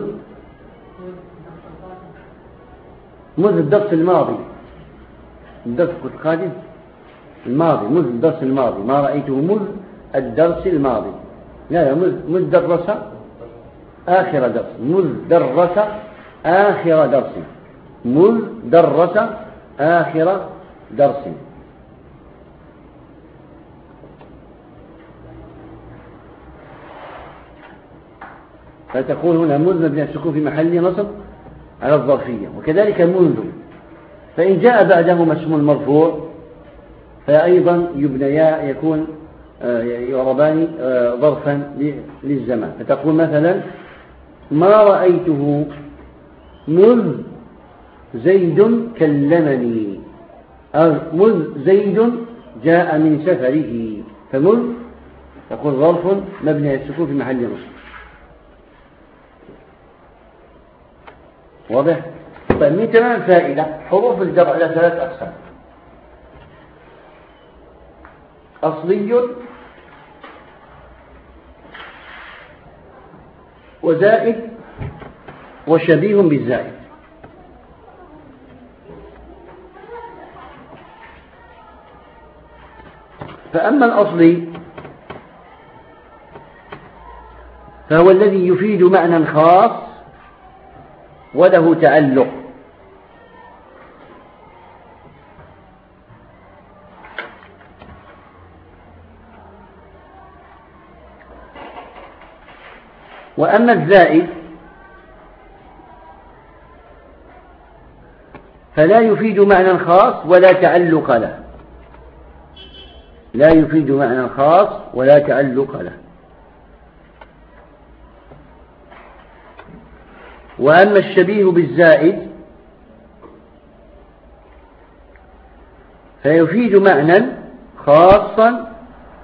مذ الدرس الماضي، الدرس القادم الماضي، مذ الدرس الماضي، ما رأيته مذ الدرس الماضي، لا مذ درس آخر درس، مذ درس آخر درس، مذ درس آخر درس. فتكون هنا مذ مبني على السكون في محل نصب على الظرفية. وكذلك منذ، فإن جاء بعدهما اسم مرفوع فأيضا يبنيا يكون يعربان ظرفا للزمان. فتقول مثلا ما رأيته مذ زيد كلمني، أو مذ زيد جاء من سفره، فمذ تقول ظرف مبني على السكون في محل نصب. واضح؟ طيب من تمام فائدة حروف الجر على 3 أقسام: أصلي وزائد وشبيه بالزائد. فأما الأصلي فهو الذي يفيد معنى خاص وله تعلق، وأما الزائد فلا يفيد معنى خاص ولا تعلق له. لا يفيد معنى خاص ولا تعلق له. وأما الشبيه بالزائد فيفيد معنى خاصا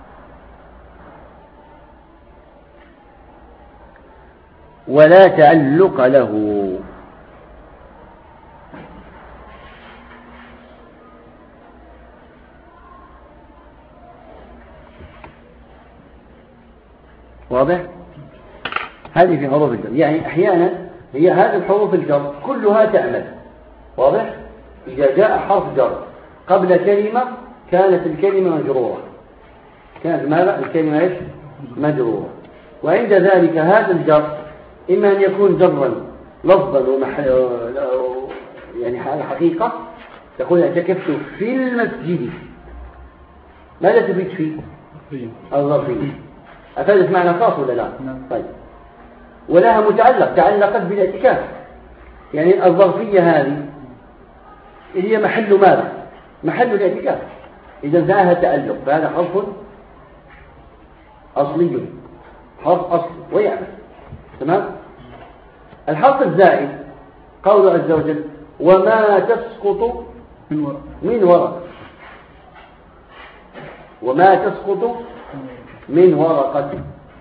ولا تعلق له. واضح؟ هذه في حروف الجر، يعني أحيانا هي هذه الحروف الجر كلها تعمل. واضح؟ إذا جاء حرف جر قبل كلمة كانت الكلمة مجرورة، كانت ماذا؟ الكلمة إيش؟ مجرورة. وعند ذلك هذا الجر إما أن يكون جرا لفظا يعني على حقيقة، تقول اعتكفت في المسجد، ماذا تفيد فيه؟ الظرفية. أفادت معنى خاص ولا لا؟ طيب. ولها متعلق، تعلقت بالاعتكاف، يعني الظرفية هذه هي محل ماذا؟ محل الاعتكاف، إذا فيها تعلق، فهذا حرف أصلي، حرف أصل ويعمل. تمام؟ الحرف الزائد قول عز وجل وما تسقط من ورقة، وما تسقط من ورقة،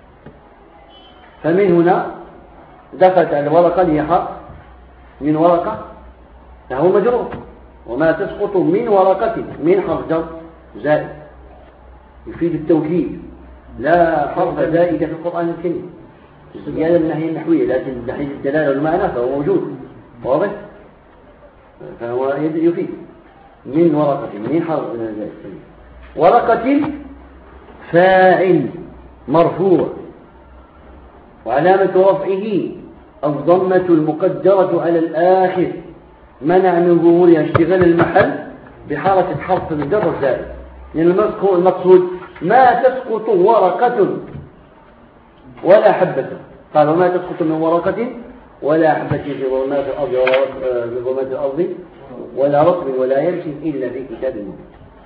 فمن هنا دخلت على الورقة اللي هي حرف من ورقة له مجرور، وما تسقط من ورقة من حرف جر زائد يفيد التوكيد، لا حرف زائد في القرآن الكريم. الزيادة من ناحية النحوية، لكن من ناحية الدلالة والمعنى فهو موجود. واضح؟ فهو يفيد من ورقة من حرف زائد. ورقة فاعل مرفوع وعلامة رفعه الضمة المقدرة على الآخر منع من ظهورها اشتغال المحل بحركة حرف الجر الزائد. يعني المقصود ما تسقط ورقة ولا حبة، قال وما تسقط من ورقة ولا حبة في ظلمات الأرض ولا رطب ولا يابس إلا في كتاب مبين.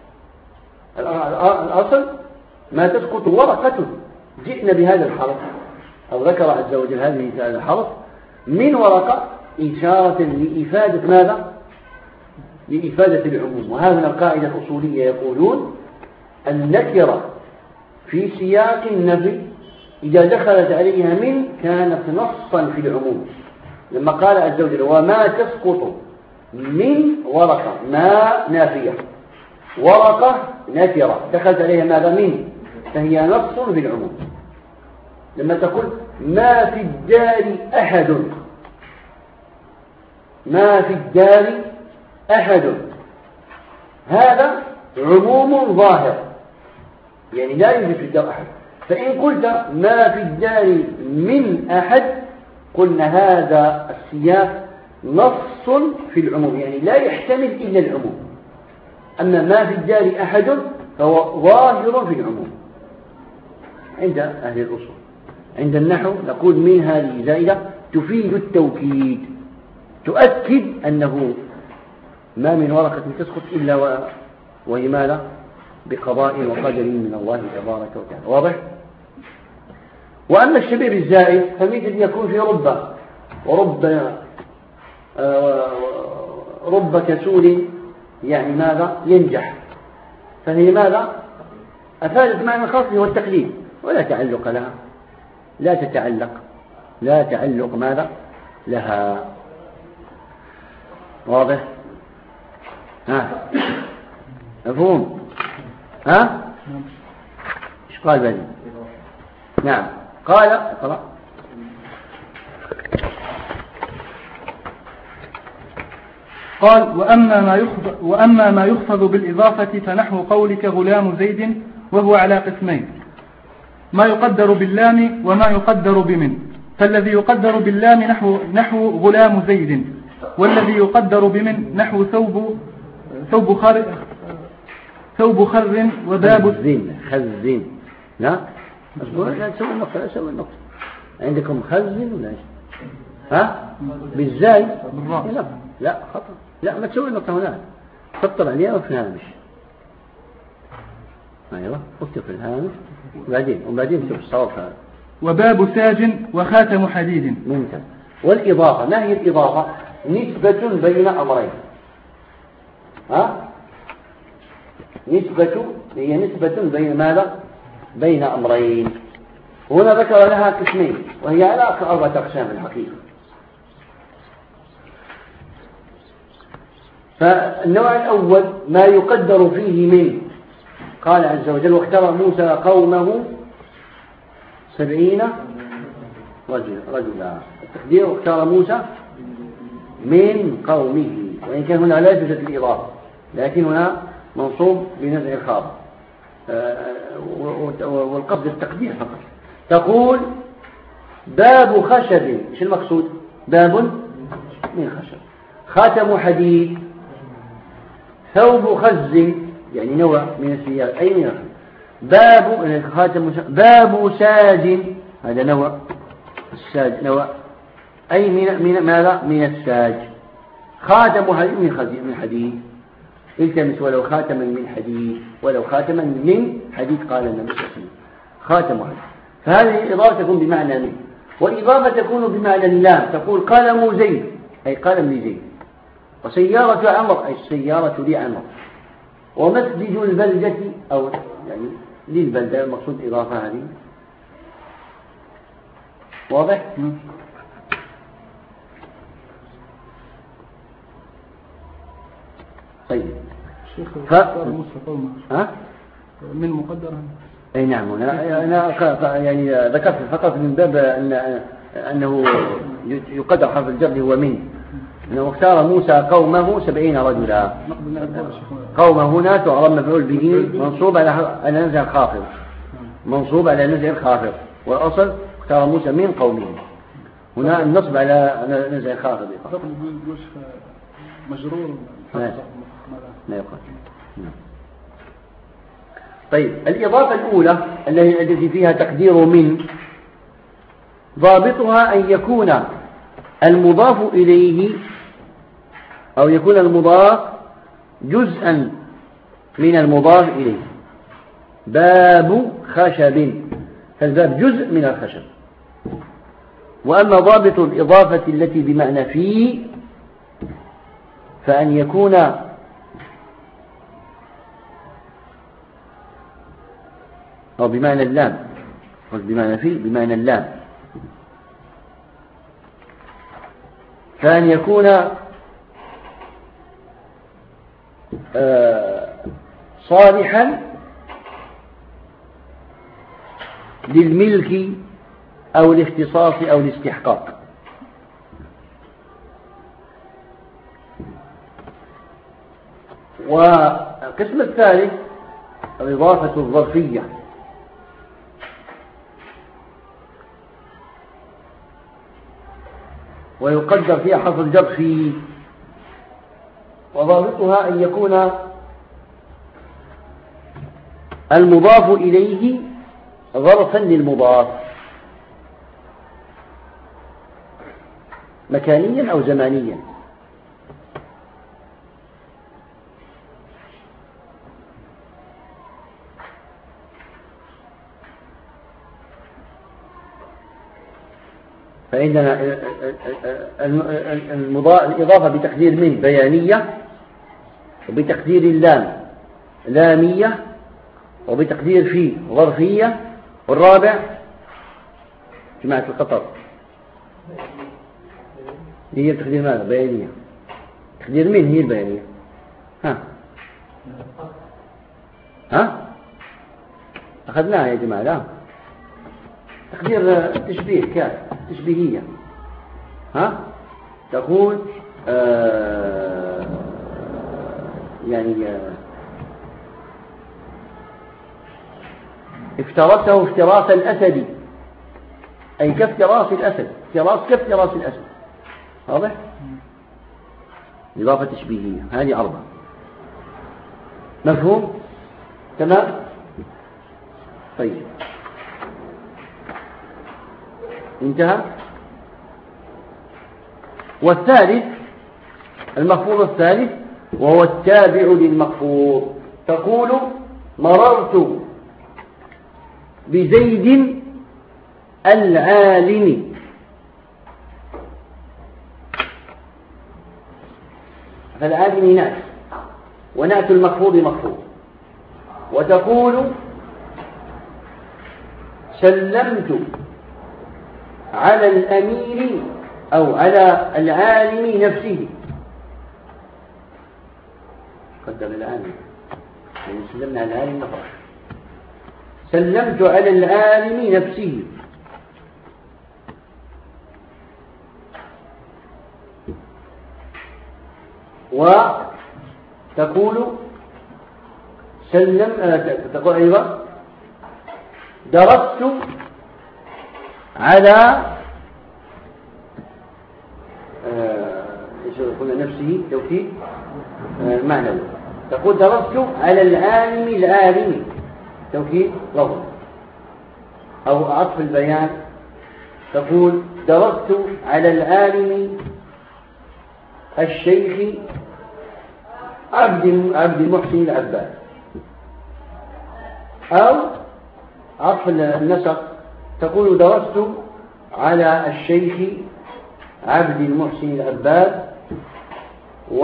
الأصل ما تسقط ورقة، جئنا بهذا الحرف أو ذكر عز وجل هذا الحرف من ورقة إشارة لإفادة ماذا؟ لإفادة العموم. وهذا القاعدة الأصولية يقولون النكرة في سياق النفي إذا دخلت عليها من كانت نصا في العموم. لما قال عز وجل وما تسقط من ورقة، ما نافية، ورقة نكرة دخلت عليها ماذا؟ من، فهي نص في العموم. لما تقول ما في الدار أحد، ما في الدار أحد، هذا عموم ظاهر، يعني لا يوجد في الدار أحد. فإن قلت ما في الدار من أحد قلنا هذا السياق نص في العموم، يعني لا يحتمل إلا العموم. أما ما في الدار أحد فهو ظاهر في العموم عند أهل الأصول. عند النحو نقول من هذه زائدة تفيد التوكيد، تؤكد أنه ما من ورقة تسقط إلا وهي ماذا؟ بقضاء وقدر من الله تبارك وتعالى. واضح؟ وأما الشبيه بالزائد فمثل يكون في رب كسول، يعني ماذا؟ ينجح، فهي ماذا؟ أفادت معنى خاص هو التقليد ولا تعلق لها، لا تتعلق، لا تعلق ماذا؟ لها. واضح؟ مفهوم؟ ايش قال بني؟ نعم قال اقرأ. قال وأما ما يخفض بالإضافة فنحو قولك غلام زيد، وهو على قسمين: ما يقدر باللام وما يقدر بمن. فالذي يقدر باللام نحو غلام زيد، والذي يقدر بمن نحو ثوب خر وباب خزن. لا تسوي النقطة، لا تسوي النقطة. عندكم خزن ولا ايش؟ بالزاي؟ لا خطأ، لا ما تسوي النقطة هنا، خطر عليها وفي هامش. أيوة اكتب في الهامش وبعدين اكتب الصواب هذا. وباب ساج وخاتم حديد. ممتاز. والإضافة، ما هي الإضافة؟ نسبة بين أمرين. هي نسبة بين ماذا؟ بين أمرين. هنا ذكر لها قسمين، وهي على 4 أقسام الحقيقة. فالنوع الأول ما يقدر فيه من، قال عز وجل: واختار موسى قومه 70 رجلا. التقدير: واختار موسى من قومه، وإن كان هنا لا توجد الإضافة، لكن هنا منصوب بنزع الخاطر، والقصد التقدير فقط. تقول: باب خشب. ايش المقصود؟ باب من خشب. خاتم حديد. ثوب خز، يعني نوع من الثياب، أي من باب خاتم. باب ساج، هذا نوع الساج، نوع أي من ماذا؟ من الساج. خاتم حديد من حديد. التمس ولو خاتما من حديد، ولو خاتما من حديد، قال النبي صلى الله عليه وسلم: خاتم حديد. فهذه الإضافة تكون بمعنى من، والإضافة تكون بمعنى اللام. تقول: قلم زيد، أي قلم لزيد. وسيارة عمر، أي السيارة لعمر. ومسجد البلدة، أو يعني للبلدة، المقصود إضافة هذه. واضح؟ طيب. من مقدر. أي نعم. أنا يعني ذكرت فقط من باب أنه يقدر حرف الجر هو من. أنه اختار موسى قومه 70 رجلا. قومه هنا تعرب مفعول به منصوب على نزع الخافض، منصوب على نزع الخافض، والأصل اختار موسى من قومه. هنا النصب على نزع الخافض مجرور. لا يقال. طيب، الإضافة الأولى التي فيها تقدير من، ضابطها أن يكون المضاف إليه، أو يكون المضاف جزءا من المضاف إليه. باب خشب، فالباب جزء من الخشب. وأما ضابط الإضافة التي بمعنى في، فأن يكون أو بمعنى اللام، بمعنى في بمعنى اللام، فأن يكون صالحا للملك أو الاختصاص أو الاستحقاق. والقسم الثالث الإضافة الظرفية، ويقدر فيها حرف الجر في، وضابطها أن يكون المضاف إليه ظرفا للمضاف، مكانيا أو زمانيا. فإننا الإضافة بتقدير من بيانية، وبتقدير اللام لامية، وبتقدير في ظرفية، والرابع جماعة القطر هي تقدير ماذا؟ بيانية. تقدير من هي البيانية؟ أخذناها يا جماعة. لا، تقدير تشبيه، كاف تشبيهية. تقول يعني افترسه افتراس الأسد، أي كافتراس الأسد، كافتراس الأسد. واضح؟ إضافة تشبيهية. هذه 4. مفهوم؟ تمام؟ طيب، انتهى. والثالث المخفوض الثالث، وهو التابع للمخفوض. تقول: مررت بزيد العالم. فالعالم نعت، ونعت المخفوض مخفوض. وتقول سلمت على الأمير أو على العالم نفسه. قدم العالم، يعني سلمنا على العالم نفسه. سلمت على العالم نفسه. وتقول تقول أيضا درست على قلنا نفسه توكيد معنوي. تقول درست على العالم توكيد لفظ. أو عطف البيان، تقول درست على العالم الشيخ عبد المحسن العباد. أو عطف النسق، تقول درست على الشيخ عبد المحسن العباد و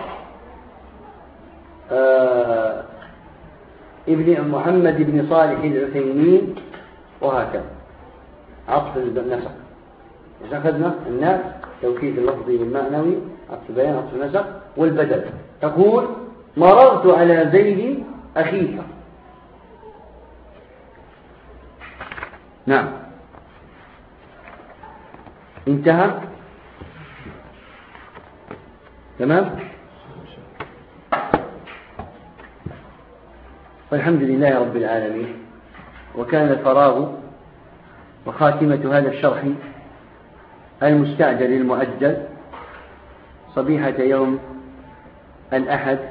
ابن محمد بن صالح العثيمين، وهكذا عطف النسق. إذا أخذنا الناس توكيد اللفظي والمعنوي، عطف البيان، عطف النسق، والبدل. تقول مررت على زيد أخيك. نعم، انتهى. تمام. والحمد لله رب العالمين. وكان الفراغ وخاتمة هذا الشرح المستعجل المؤجل صبيحة يوم الأحد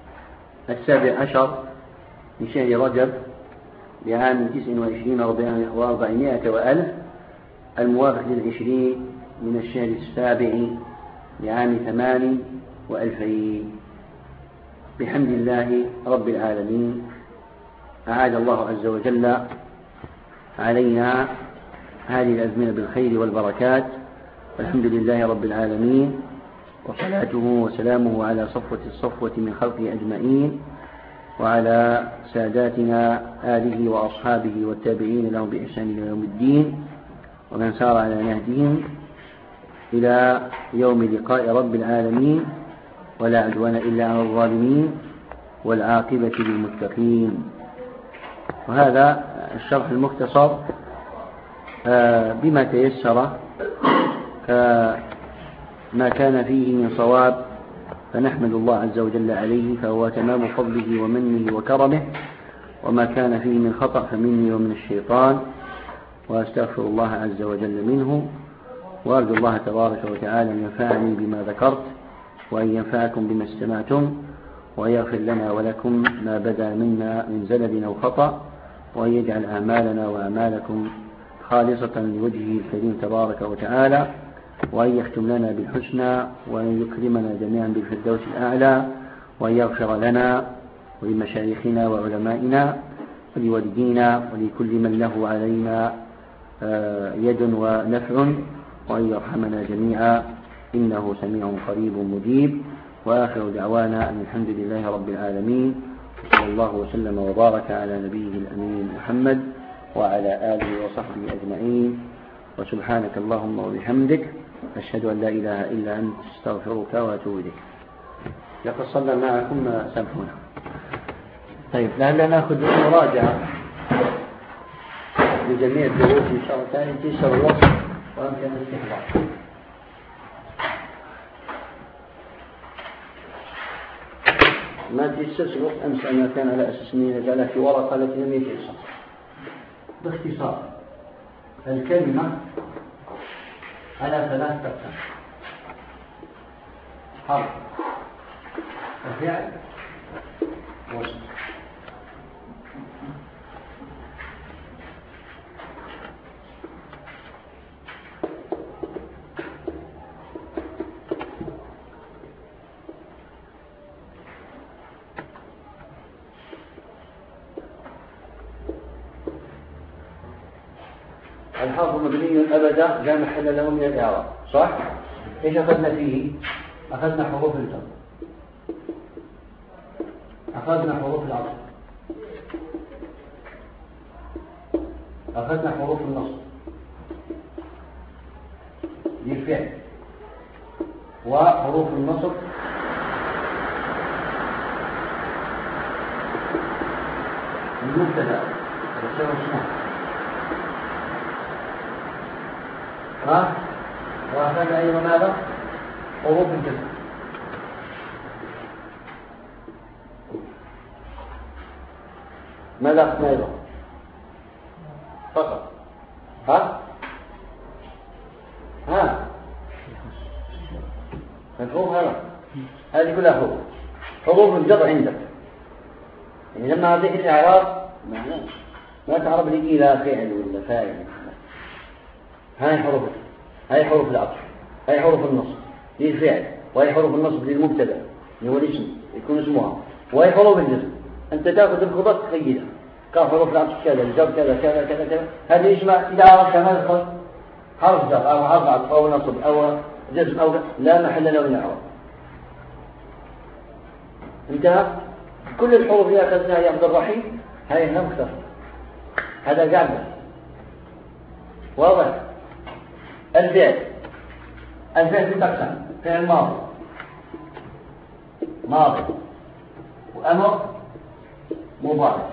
17 من شهر رجب لعام 29 و400 وألف، الموافق 20 من الشهر السابع لعام 8 و2000. بحمد الله رب العالمين أعاد الله عز وجل علينا هذه الأزمنة بالخير والبركات، والحمد لله رب العالمين، وصلاته وسلامه على صفوة الصفوة من خلقه أجمعين، وعلى ساداتنا آله وأصحابه والتابعين لهم بإحسان إلى يوم الدين، ومن سار على نهجهم إلى يوم لقاء رب العالمين، ولا عدوان إلا على الظالمين، والعاقبة للمتقين. وهذا الشرح المختصر بما تيسر ما كان فيه من صواب فنحمد الله عز وجل عليه، فهو تمام فضله ومنه وكرمه، وما كان فيه من خطأ فمني ومن الشيطان، وأستغفر الله عز وجل منه، وأرجو الله تبارك وتعالى أن ينفعني بما ذكرت، وأن ينفعكم بما استمعتم، ويغفر لنا ولكم ما بدا منا من زلل أو خطأ، وأن يجعل أعمالنا وأعمالكم خالصة لوجهه الكريم تبارك وتعالى، وأن يختم لنا بالحسنى، وأن يكرمنا جميعا بالفردوس الأعلى، وأن يغفر لنا ولمشايخنا وعلمائنا ولوالدينا ولكل من له علينا يد ونفع، وأن يرحمنا جميعا إنه سميع قريب مجيب. وآخر دعوانا أن الحمد لله رب العالمين، صلى الله وسلم وبارك على نبيه الأمين محمد وعلى آله وصحبه أجمعين. وسبحانك اللهم وبحمدك، أشهد أن لا إله إلا أنت، استغفرك وأتوب إليك. لقد صلى معكم سامحونا. طيب لعلنا نأخذ مراجعة لجميع الدروس إن شاء الله تعالى، تيسر الوقت وأمكن الاستحضار. ما تيسرش الوقت أمس أنا كان على أساس أن نجعلها في ورقة التي لم يتيسر. باختصار الكلمة على 3 أقسام: حرف وفعل وصف. الحرف مبني أبدا لا محل له من الإعراب، صح؟ إيش أخذنا فيه؟ أخذنا حروف الجر، أخذنا حروف العطف، أخذنا حروف النصب للفعل، وحروف النصب المبتدأ ها؟ وأخذنا أيضا ماذا؟ حروف الجزم. ماذا أخذنا أيضا؟ فقط ها؟ مفهوم هذا؟ هذه كلها حروف الجر عندك، يعني لما أعطيك الإعراب ما تعرف لي إلى فعل ولا فاعل. هاي حروف العطف، هاي حروف النصب للفعل، وهي حروف النصب للمبتدا اللي هو الاسم يكون اسمها، وهي حروف الجزم. أنت تأخذ الخطط تقيدها، كان حروف العطف كذا، الجر كذا كذا كذا كذا. هذه يجمع إذا عرفت ماذا حرف جر أو حرف عطف أو نصب أو جزم أو لا محل له من الإعراب. انتهى. كل الحروف اللي أخذناها يا عبد الرحيم هاي هنا مختصر، هذا قاعدة واضح. الفعل في تقسم: فعل ماضي وأمر مضارع.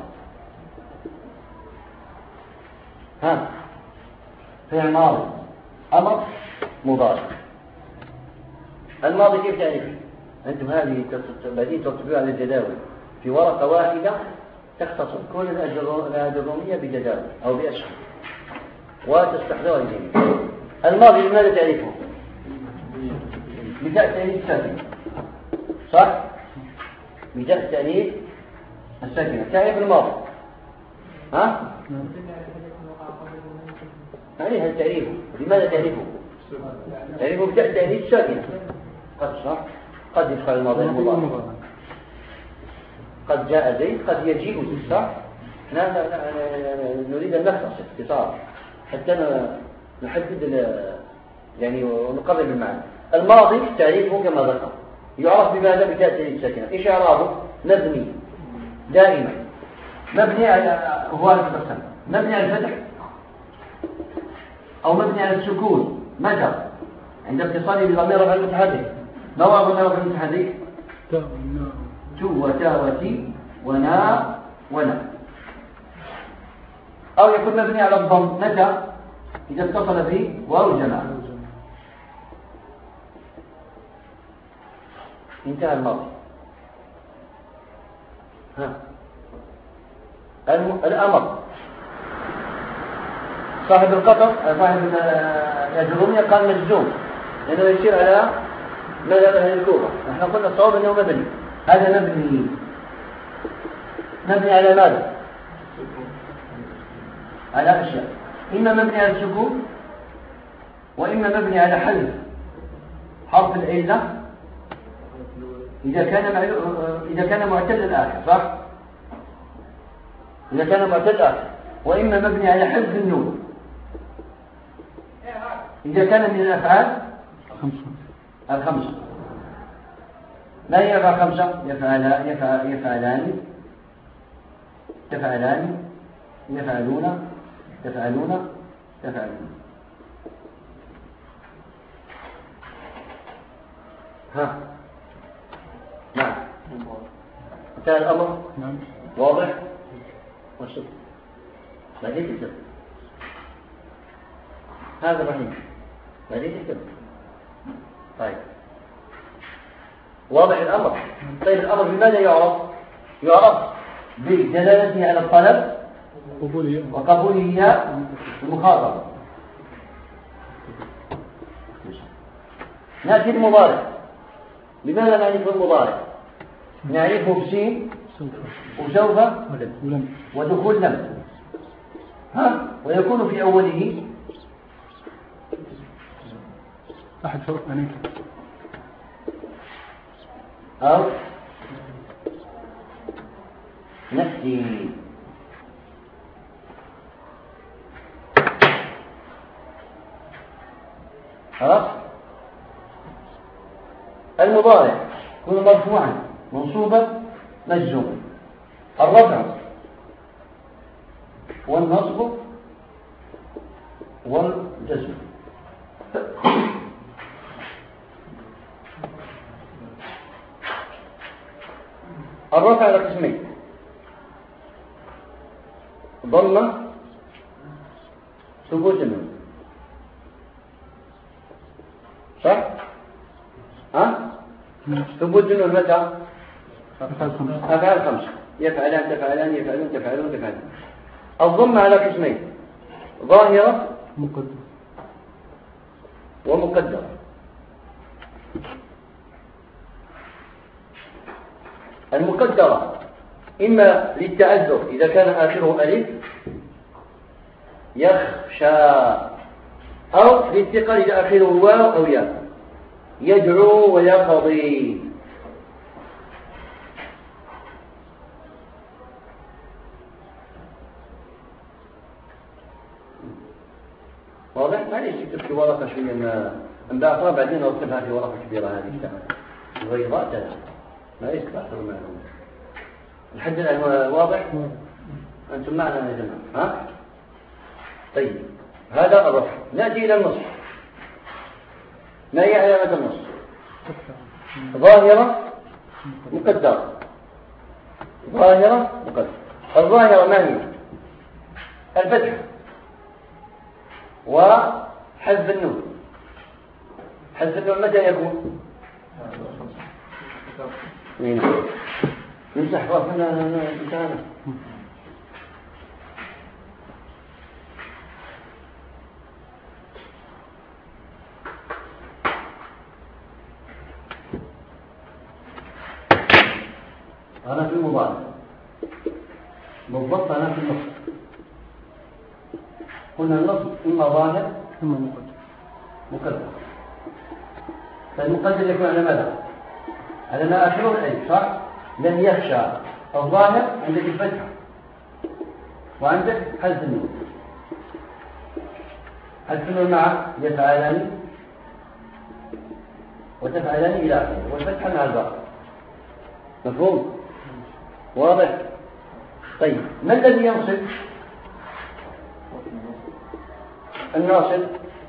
فعل ماضي أمر مضارع. الماضي كيف تعرفه؟ أنتم هذه بديتوا تكتبوها على الجداول في ورقة واحدة، تختصر كل الأجرومية بجداول أو بأشهر وتستحضرها الجميع. الماضي لماذا تعرفه؟ بدأ تأنيث الساكنة، صح؟ بدأ تأنيث الساكنة تعرف الماضي. عليها تعريفه. لماذا تعرفه؟ تعرفه بدأ تأنيث الساكنة. قد صح؟ قد يدخل الماضي المضارع، قد جاء زيد، قد يجيء زيد، صح؟ لا نريد أن نختصر اختصار حتى نحدد يعني ونقرب المعنى. الماضي تعريفه كما ذكر يعرف بماذا؟ بداية تأنيث الساكنة. ايش اعرابه؟ مبني دائما، مبني على هو الفتح، مبني على الفتح او مبني على السكون. متى؟ عند اتصاله بضمير رفع المتحرك. ما هو ضمير رفع المتحرك؟ تو وتا وتي ونا ونا. او يكون مبني على الضم. متى؟ إذا اتصل به واو الجماعة. انتهى الماضي. الأمر صاحب القطر صاحب الأجرومية قال مجزوم لأنه يشير على مذهب أهل الكوفة. نحن قلنا الصواب أنه مبني. هذا مبني على ماذا؟ على أشياء، إما مبني على السكون، وإما مبني على حذف حرف العلة إذا كان معتل الآخر، صح؟ إذا كان معتل الآخر. وإما مبني على حذف النون إذا كان من الأفعال الخمسة. ما هي الأفعال الخمسة؟ يفعلان يفعلون تفعلون. نعم. انتهى الأمر. نعم. واضح. وشوف بعدين تكتب هذا رهيب. بعدين تكتب. طيب واضح الأمر. طيب الأمر بماذا يعرف بدلالته على الطلب وقبوله المخاطبة. نأتي المضارع. لماذا نعرف المضارع؟ نعرفه بسين وسوف ودخول لم. ويكون في أوله أحد شروط أنيك أو نفسي. خلاص. المضارع يكون مرفوعا منصوبا مجزوما. الرفع والنصب والجزم. الرفع على قسمين: ضمة، ثبوت النون. صح؟ ثبوت النون متى؟ أفعال 5: يفعلان، تفعلان، يفعلون، تفعلون، تفعلون. الضمة على قسمين: ظاهرة ومقدرة. المقدرة إما للتعذر إذا كان آخره ألف يخشى، أو للثقل إذا آخره واو أو ياء يدعو ويقضي. واضح؟ معليش يكتب في ورقة شوية انبعثها بعدين نرتبها في ورقة كبيرة هذه اشتغل البيضاء تلعب ما يسكت أكثر المعلومة. الحد الآن واضح؟ أنتم معنا يا جماعة؟ ها؟ طيب هذا الرفع. نأتي إلى النصب. ما هي علامة النصب؟ ظاهرة مقدرة. ظاهرة مقدرة. الظاهرة ما هي؟ الفتحة وحذف النون. حذف النون متى يكون؟ نمسح رفعنا انتهينا. أنا في المضارع بالضبط. أنا في النصب. قلنا النصب إما ظاهر ثم مقدر. فالمقدر يكون على ماذا؟ على ما آخره الألف. صح؟ لن يخشى. الظاهر عندك الفتحة وعندك حذف النون. حذف النون مع يفعلان وتفعلان إلى آخره، والفتحة مع الباء. مفهوم؟ واضح؟ طيب ما الذي ينصب؟ الناصب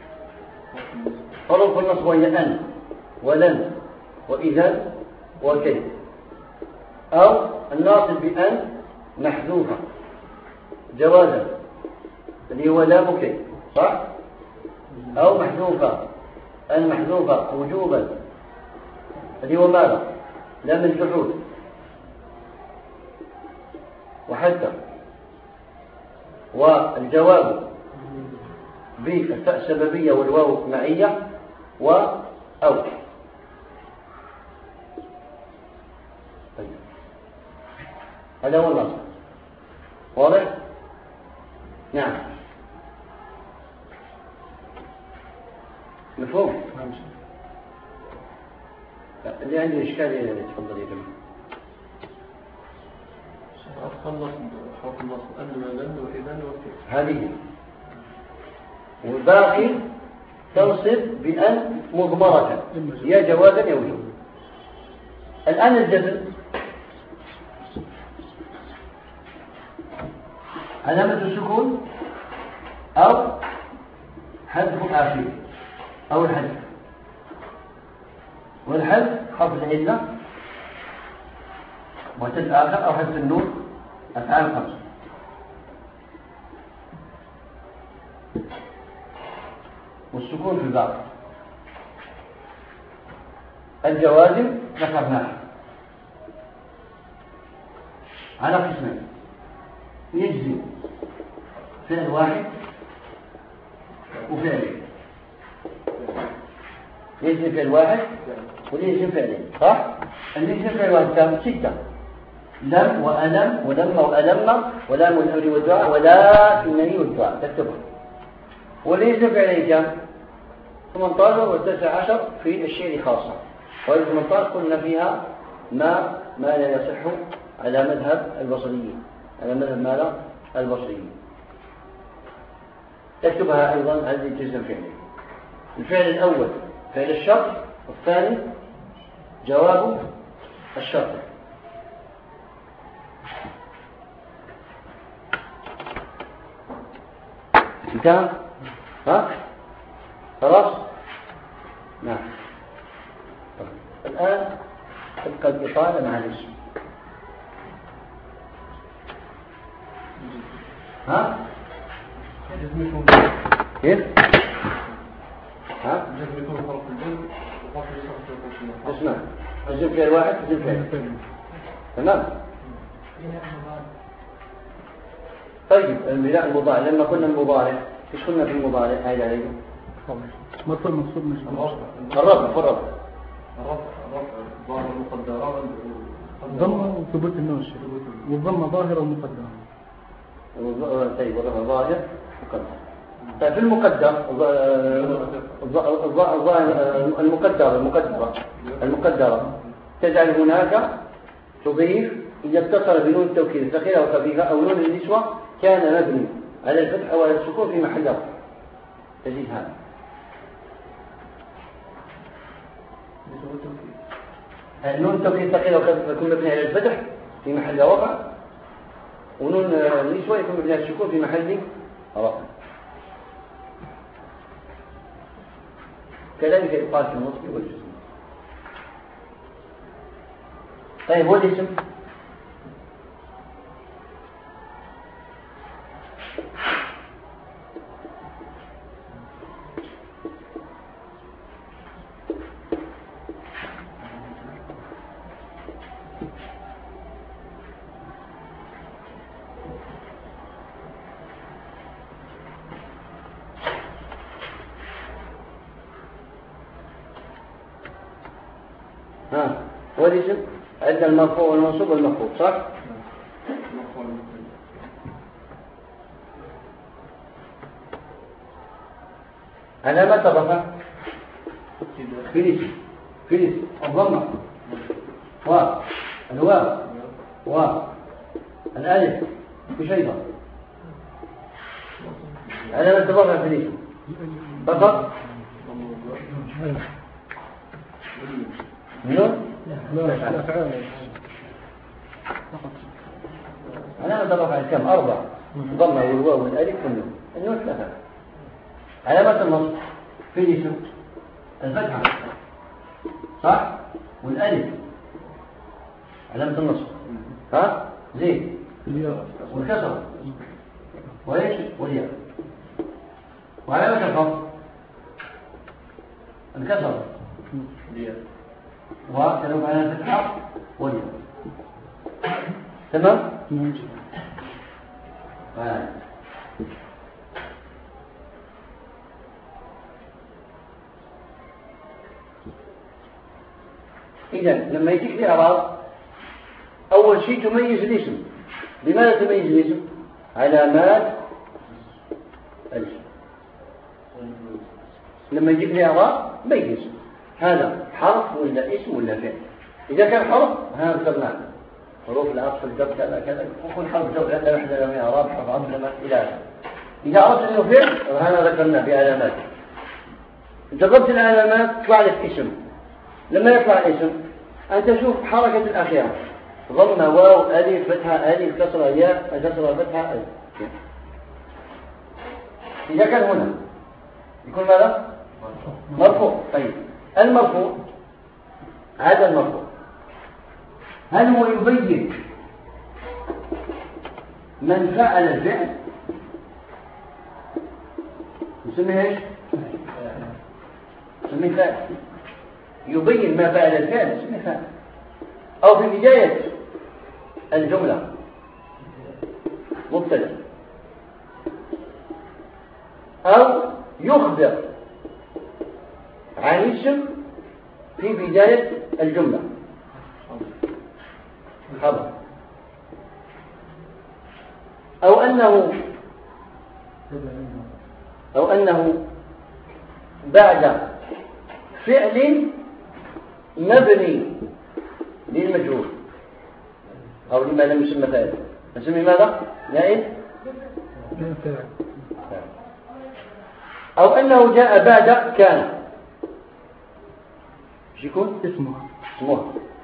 حروف النصب وهي أن ولن وإذا وكي، أو الناصب بأن محذوفة جوازا اللي هو لام كي. صح؟ أو محذوفة أن محذوفة وجوبا اللي هو ماذا؟ لام الجحود. وحتى والجواب بالفاء السببية والواو معية أو. طيب هذا هو النصب. واضح؟ نعم. مفهوم؟ اللي عنده إشكال يتفضل يا جماعة. أتخلص حرف النصب أن ولن وإذن وكيف هذه. والباقي تنصب بأن مضمرة يا جوازا يا وجوبا. الآن الجزم علامة السكون أو حذف آخر أو الحذف. والحذف خفض العلة وحذف آخر أو حذف النون. أفعال 5. والسكون في الباقي. الجوازم ذكرناها على قسمين: يجزي فعل واحد وفعلين. يجزي فعل واحد وليجزي فعلين. صح؟ اللي يجزي فعل واحد كم؟ 6: لم وألم ولم وألم ولام الأمر والدعاء ولا إنني والدعاء. تكتبها. وليس فعلين كم؟ 18 و19 في الشعر خاصة. وهذه 18 قلنا فيها ما لا يصح على مذهب البصريين. على مذهب ماذا؟ البصريين. تكتبها أيضا هذه تجزم فعلين. الفعل الأول فعل الشرط، والثاني جواب الشرط. انتهى؟ ها؟ خلاص؟ نعم. الآن تبقى الإطالة مع الاسم. ها؟ كيف؟ ها؟ اسمع، اسم فعل واحد، اسم فعل. تمام؟ طيب البناء المضارع، لما كنا المضارع ايش كنا في المضارع؟ هاي عليه مرفوع منصوب مش الرفع ظاهر مقدرة ضمة وثبوت النون والضمة ظاهرة ومقدرة. طيب والضمة ظاهر مقدر. طيب في المقدر المقدرة تجعل هناك تضيف إذا اتصل بنون التوكيد الثقيلة وخفيفة أو نون النسوة كان مبني على الفتح أو على السكون في محل رفع. تجد هذا نون التوكيد الثقيلة وخفيفة يكون مبني على الفتح في محل رفع، ونون النسوة يكون مبني على السكون في محل رفع. كذلك يقال في النصب والجزم. طيب والاسم والاسم عندنا المرفوع والمنصوب والمخفوض، صح؟ علامات الرفع في الاسم الضمة والواو والالف وش ايضا؟ علامات الرفع في الاسم فقط نون علامة الرفع كم؟ 4 ضمة والواو والالف والنون. النون 3. علامات النصب في الاسم الفتحة، صح؟ والالف علامة النصب، ها؟ زين والكسر وايش؟ والياء. وعلامة الخفض الكسر وكلام على الفتحة والياء. تمام؟ إذا لما يجيك الإعراب أول شيء تميز الاسم. لماذا تميز الاسم؟ علامات الاسم. لما يجيك الإعراب ميز هذا حرف ولا اسم ولا فعل. إذا كان حرف هذا ذكرناه حروف العطف الجر كذا كذا، وكل حرف جر عنده وحده من إعراب حرف عطف إلى آخره. إذا عرفت أنه فعل هذا ذكرناه بعلاماته. جربت العلامات تطلع لك اسم. لما يطلع اسم أنت شوف حركة الأخيرة ضمة واو ألف فتحة ألف كسرة ياء كسرة فتحة ألف. إذا كان هنا يكون ماذا؟ مرفوع. طيب المرفوع هذا المرفوع هل هو يبين من فعل الفعل؟ نسميه ايش؟ نسميه فاعل. يبين ما فعل الفعل نسميه فاعل. أو في بداية الجملة مبتدأ، أو يخبر عن اسم في بداية الجملة خبر، أو أنه بعد فعل مبني للمجهول أو لما لم يسمى فاعل نسمي ماذا؟ نائب أو أنه جاء بعد كان ايش يكون؟ اسمها.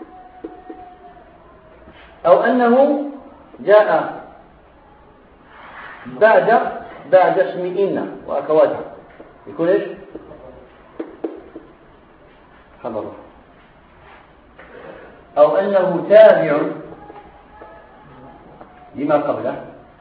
أو أنه جاء بعد اسم إن وأخواتها يكون إيش؟ خبره. أو أنه تابع لما قبله،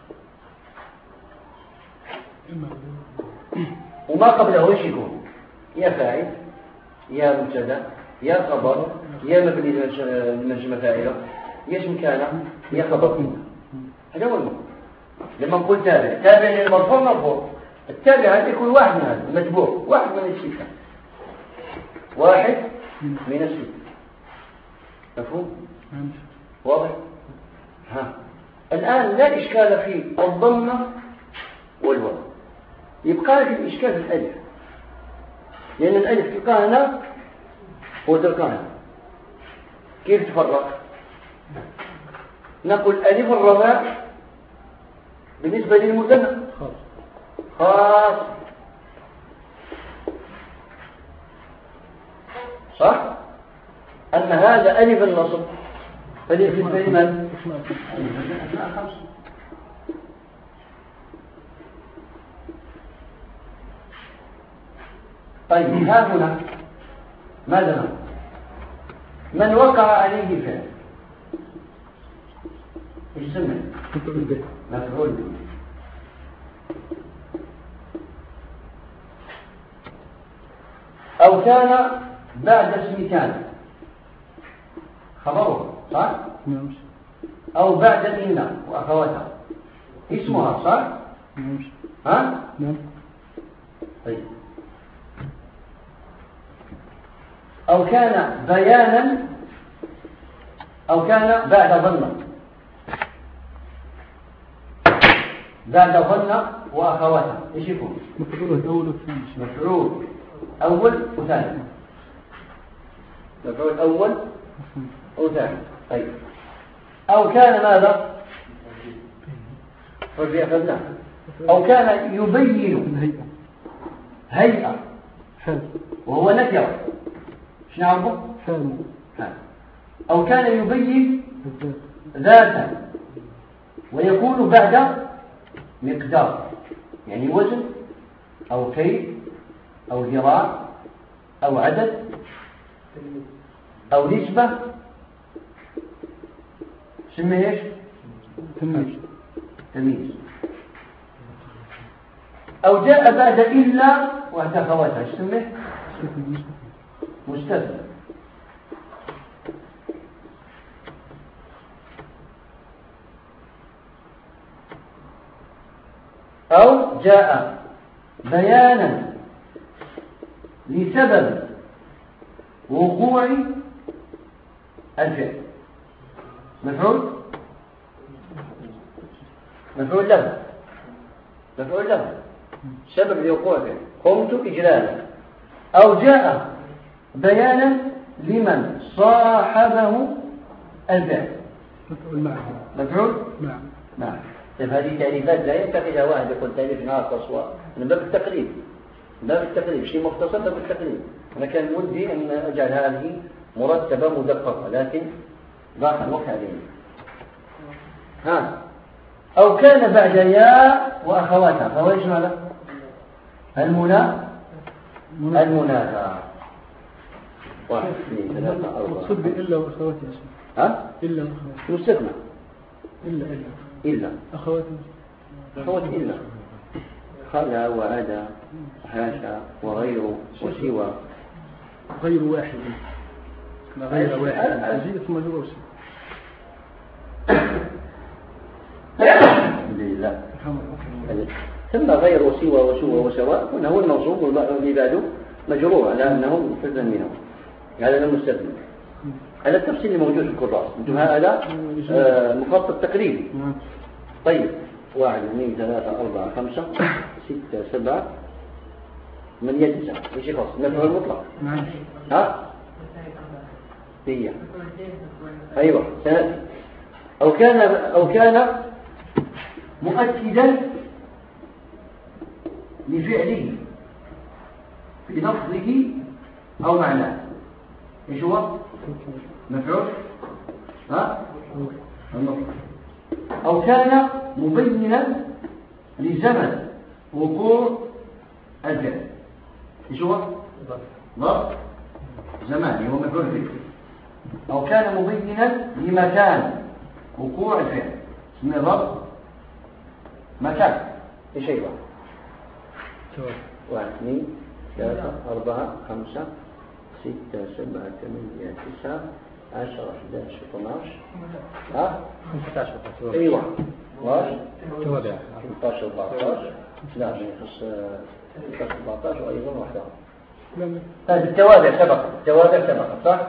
وما قبله ايش يكون؟ يا فاعل يا مبتدا يا خبر يا مبني للمجمع فاعله يا اسم كان يا خبر إن. هذا هو المهم. لما نقول تابع للمرفوع مرفوع، التابع هذا يكون واحد من هذا المتبوع، واحد من الستة، واحد من الستة. مفهوم؟ واضح؟ ها الآن لا إشكال في الضمة والواو، يبقى لك الإشكال في الألف، لأن الألف تلقاها هنا وتلقاها هنا. كيف تفرق؟ نقول ألف الرباع بالنسبة للمثنى خاص، صح؟ أما هذا ألف النصب فليس بالكلمات طيب ها هنا ماذا نقول؟ من وقع عليه فعل ايش سمع؟ مفعول به. أو كان بعد اسم كان خبره، صح؟ أو بعد إن وأخواتها اسمها، صح؟ ها؟ طيب. أو كان بيانا أو كان بعد ظن وأخواتها ايش يكون؟ مفعول أول وثاني. مفعول أول وثاني. طيب. أو كان ماذا؟ أو كان يبين هيئة وهو نكرة، ايش نعرفه؟ أو كان يبين ذاتا ويكون بعد مقدار، يعني وزن أو كيل أو ذراع أو عدد أو نسبة، سميه ايش؟ تمييز. أو جاء بعد إلا واعتقواتها ايش سميه؟ مستثنى. أو جاء بيانا لسبب وقوع الفعل، مفعول له سبب لوقوع الفعل، قمت إجلالا. أو جاء بيانا لمن صاحبه الفعل، مفعول نعم. طيب هذه تعريفات لا ينتقي إلى واحد يقول تعريف ناقص من باب التقريب شيء مختصر باب التقريب. أنا كان ودي أن أجعل هذه مرتبة مدققة لكن ضاق الوقت علينا. أو كان بعد ياء وأخواتها، فهو إيش ماذا؟ المنادى. 1 2 3 4 مقصود إلا وأخواتها. إلا مستثنى. إلا أخوات إلا خلا وعدا وحاشا وغيره وسوى غير واحد أزيد ثم جروس. الحمد لله. ثم غير وسوى وسواء هنا هو المنصوب والمباد مجرور على أنه مستثنى منه، هذا المستثنى. هذا التفصيل اللي موجود في الكراس، هذا مخطط تقريبي. طيب 1 2 3 4 5 6 7 8 9 ايش يخص؟ مفعول مطلق. هي ايوه سنأتي. أو كان مؤكدا لفعله في لفظه أو معناه. إيش هو؟ مفعول المطلق. أو كان مبينا لزمن وقوع الفعل. إيش هو؟ ظرف زماني هو مفعول به. أو كان مبينا لمكان وقوع الفعل اسمه ظرف مكان. إيش هو؟ 1 2 3 4 5 6 7 8 9 10 11 12 ايوه 12 13 14 لا يخص 14 وايضا واحده. التوابع سبقت صح؟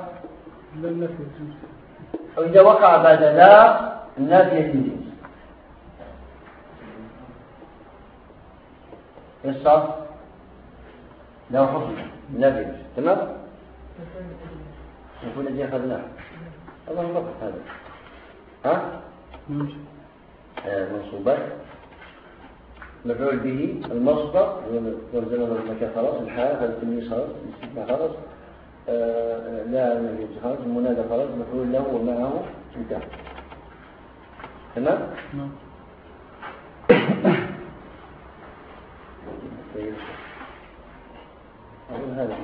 واذا وقع بعد لا النافيه الجنس الصرف لو حصل نافيه تمام. يكون الذي أخذناه الله يبقى هذا منصوبات مفعول به المصدر والزمن المكان خلاص الحال هذا التمييز خلاص الاستثناء خلاص لا نجد خلاص المنادى خلاص مفعول له ومعه انتهى تمام. هذا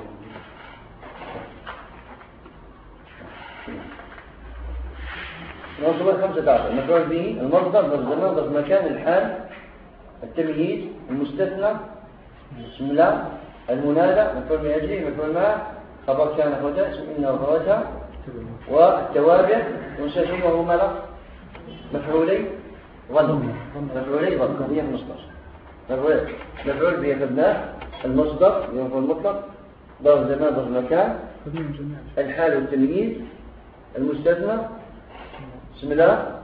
منصوبات 15 مفعول به المصدر والزمان والمكان الحال التمييز المستثنى اسم الله المنادى مفعول من اجله مفعول معه خبر كان اخوته اسم ان واخواتها والتوابع والمستثنى وهو ماذا؟ مفعولي ظن هي 15 مفعول به اخذناه المصدر مفعول مطلق ضرب زمان ضرب مكان الحال والتمييز المستثنى اسم الله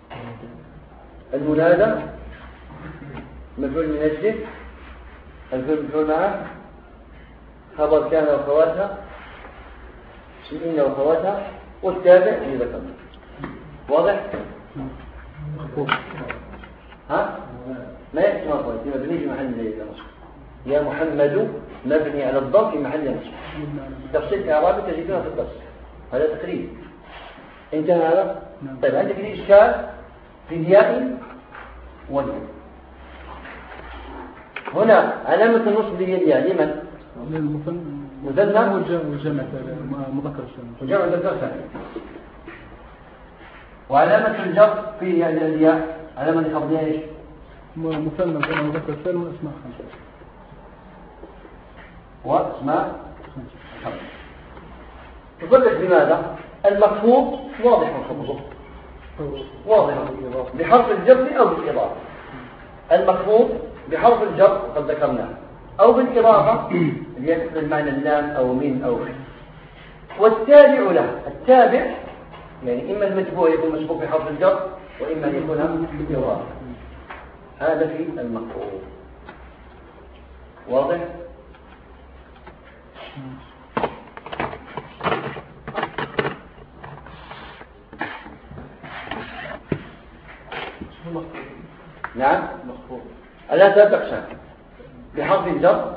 المنادى مفعول من اجله المفعول معه خبر كان واخواتها اسم ان واخواتها والتابع اللي ذكرنا واضح؟ ها؟ ما يكتب ما مبني في محل نصب يا محمد مبني على الضم في محل نصب تفصيل اعرابي تجدونه في الدرس هذا تقريب انتهى هذا؟ طيب عندك الإشكال في الياء والياء هنا علامة النصب للياء لمن؟ مثنى وجمع مذكر سالم وعلامة الجر في الياء علامة الخفضية ايش؟ مثنى وجمع مذكر سالم واسماء خمسة واسماء خمسة. تطلق لماذا؟ المخفوض واضح خفضه واضح بحرف الجر أو بالإضافة. المخفوض بحرف الجر وقد ذكرناه أو بالإضافة اللي يدخل المعنى اللام أو من أو في. والتابع له التابع يعني إما المتبوع يكون مسبوق بحرف الجر وإما أن يكون بالإضافة. هذا في المخفوض واضح؟ نعم مخفوض على 3 أقسام بحرف الجر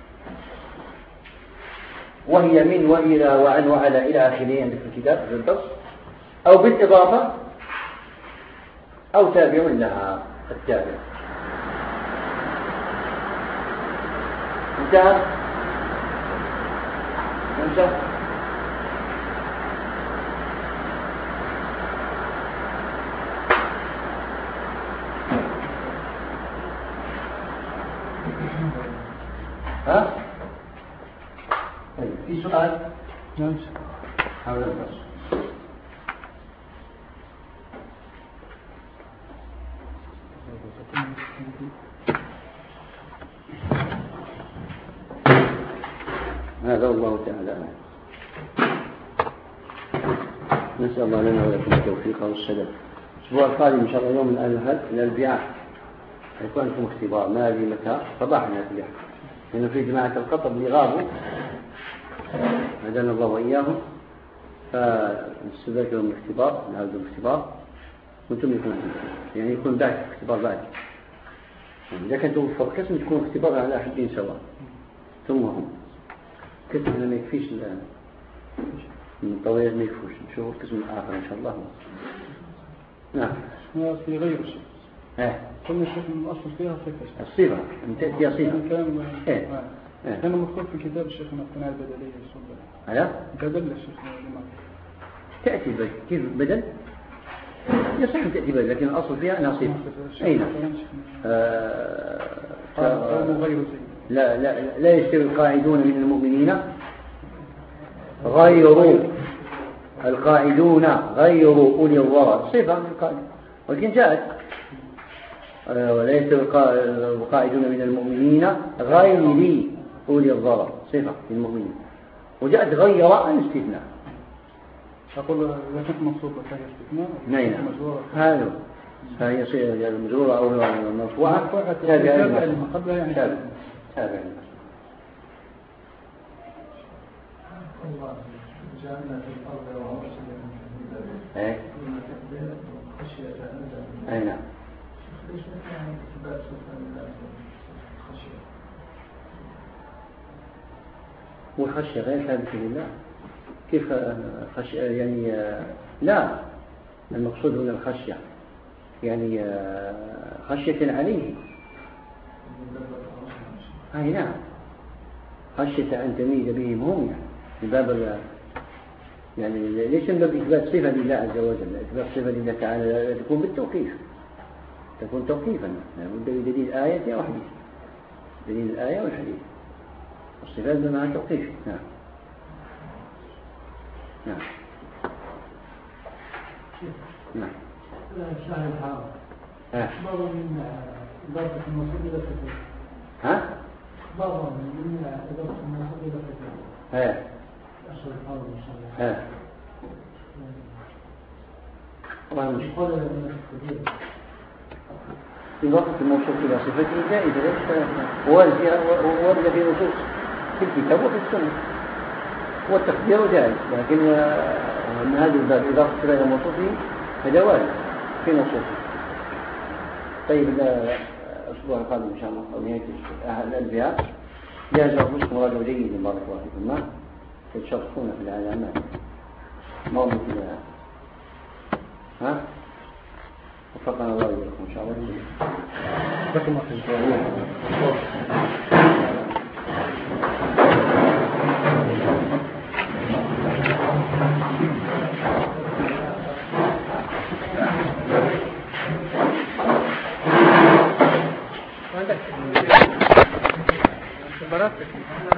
وهي من وإلى وعن وعلى إلى آخره عندك في الكتاب في الدرس أو بالإضافة أو تابع لها التابع. انتهى ها؟ طيب في سؤال؟ نعم حول الدرس. هذا الله تعالى أعلم. نسأل الله لنا ولكم التوفيق والسداد. الأسبوع القادم إن شاء الله يوم من الأحد إلى الأربعاء يكون لكم اختبار ما أدري متى صباحنا في الأحد لأنه في جماعة القطب اللي غابوا هدانا الله وإياهم فنستذكر لهم الاختبار نعود الاختبار وانتم يعني يكون بعد اختبار بعد يعني إذا كنتم في القسم تكون اختبار على حدين سواء ثم هم كتبنا ما يكفيش الآن الطويل ما يكفوش نشوف القسم الآخر إن شاء الله. نعم في غير الشيء كل شيء من الأصل فيها صفة الصفة أن تأتي صفة كان مذكور في كتاب الشيخ الاقتناع البدلية الصبر على بدل الشيخ تأتي كيف بدل يصح أن تأتي بدل لكن الأصل فيها نصيب أين لا يستوي القاعدون من المؤمنين غير القاعدون غير أولي الضرر صفة من القاعدة ولكن جاءت ولا يستوي القاعدون من المؤمنين غير أولي الضرر صفة للمؤمنين وجاءت غير الاستثناء أقول إذا كنت مصروفة فهي استثناء نعم هذا فهي صيغة مجرورة أو مرفوعة تابعة قبلها يعني تابعة الله جعلنا في الأرض وعرشنا أي أي نعم ليش مثلا إثبات صفة الخشية والخشية غير ثابتة لله كيف خشية يعني لا المقصود هنا الخشية يعني خشية عليه أي نعم خشية أن تميل بهم هم يعني من باب يعني ليس من باب إثبات صفة لله عز وجل إثبات صفة لله تعالى تكون بالتوقيف تكون توقيفا لابد بدليل الآية أو حديث دليل الآية والحديث الصفات بمعنى توقيف نعم نعم نعم شاهد هذا بعض من إضافة المصدر إلى فتنة ها؟ بعض من إضافة المصدر إلى فتنة ها أصل الحرب إن شاء الله ها والله مش قال من الكبير إضافة الموصوف إلى صفته جائزة ليس وارد في نصوص في الكتاب وفي السنة والتقدير جائز لكن من هذا الباب إضافة إلى موصوفه هذا وارد في نصوصه. طيب الأسبوع القادم إن شاء الله أو نهاية الأنبياء جاهز أنفسكم راجعوا جيد بارك الله فيكم ما تشرفون في العلامات ما مثل ها وفقنا الله وإياكم إن شاء الله. بكم عندك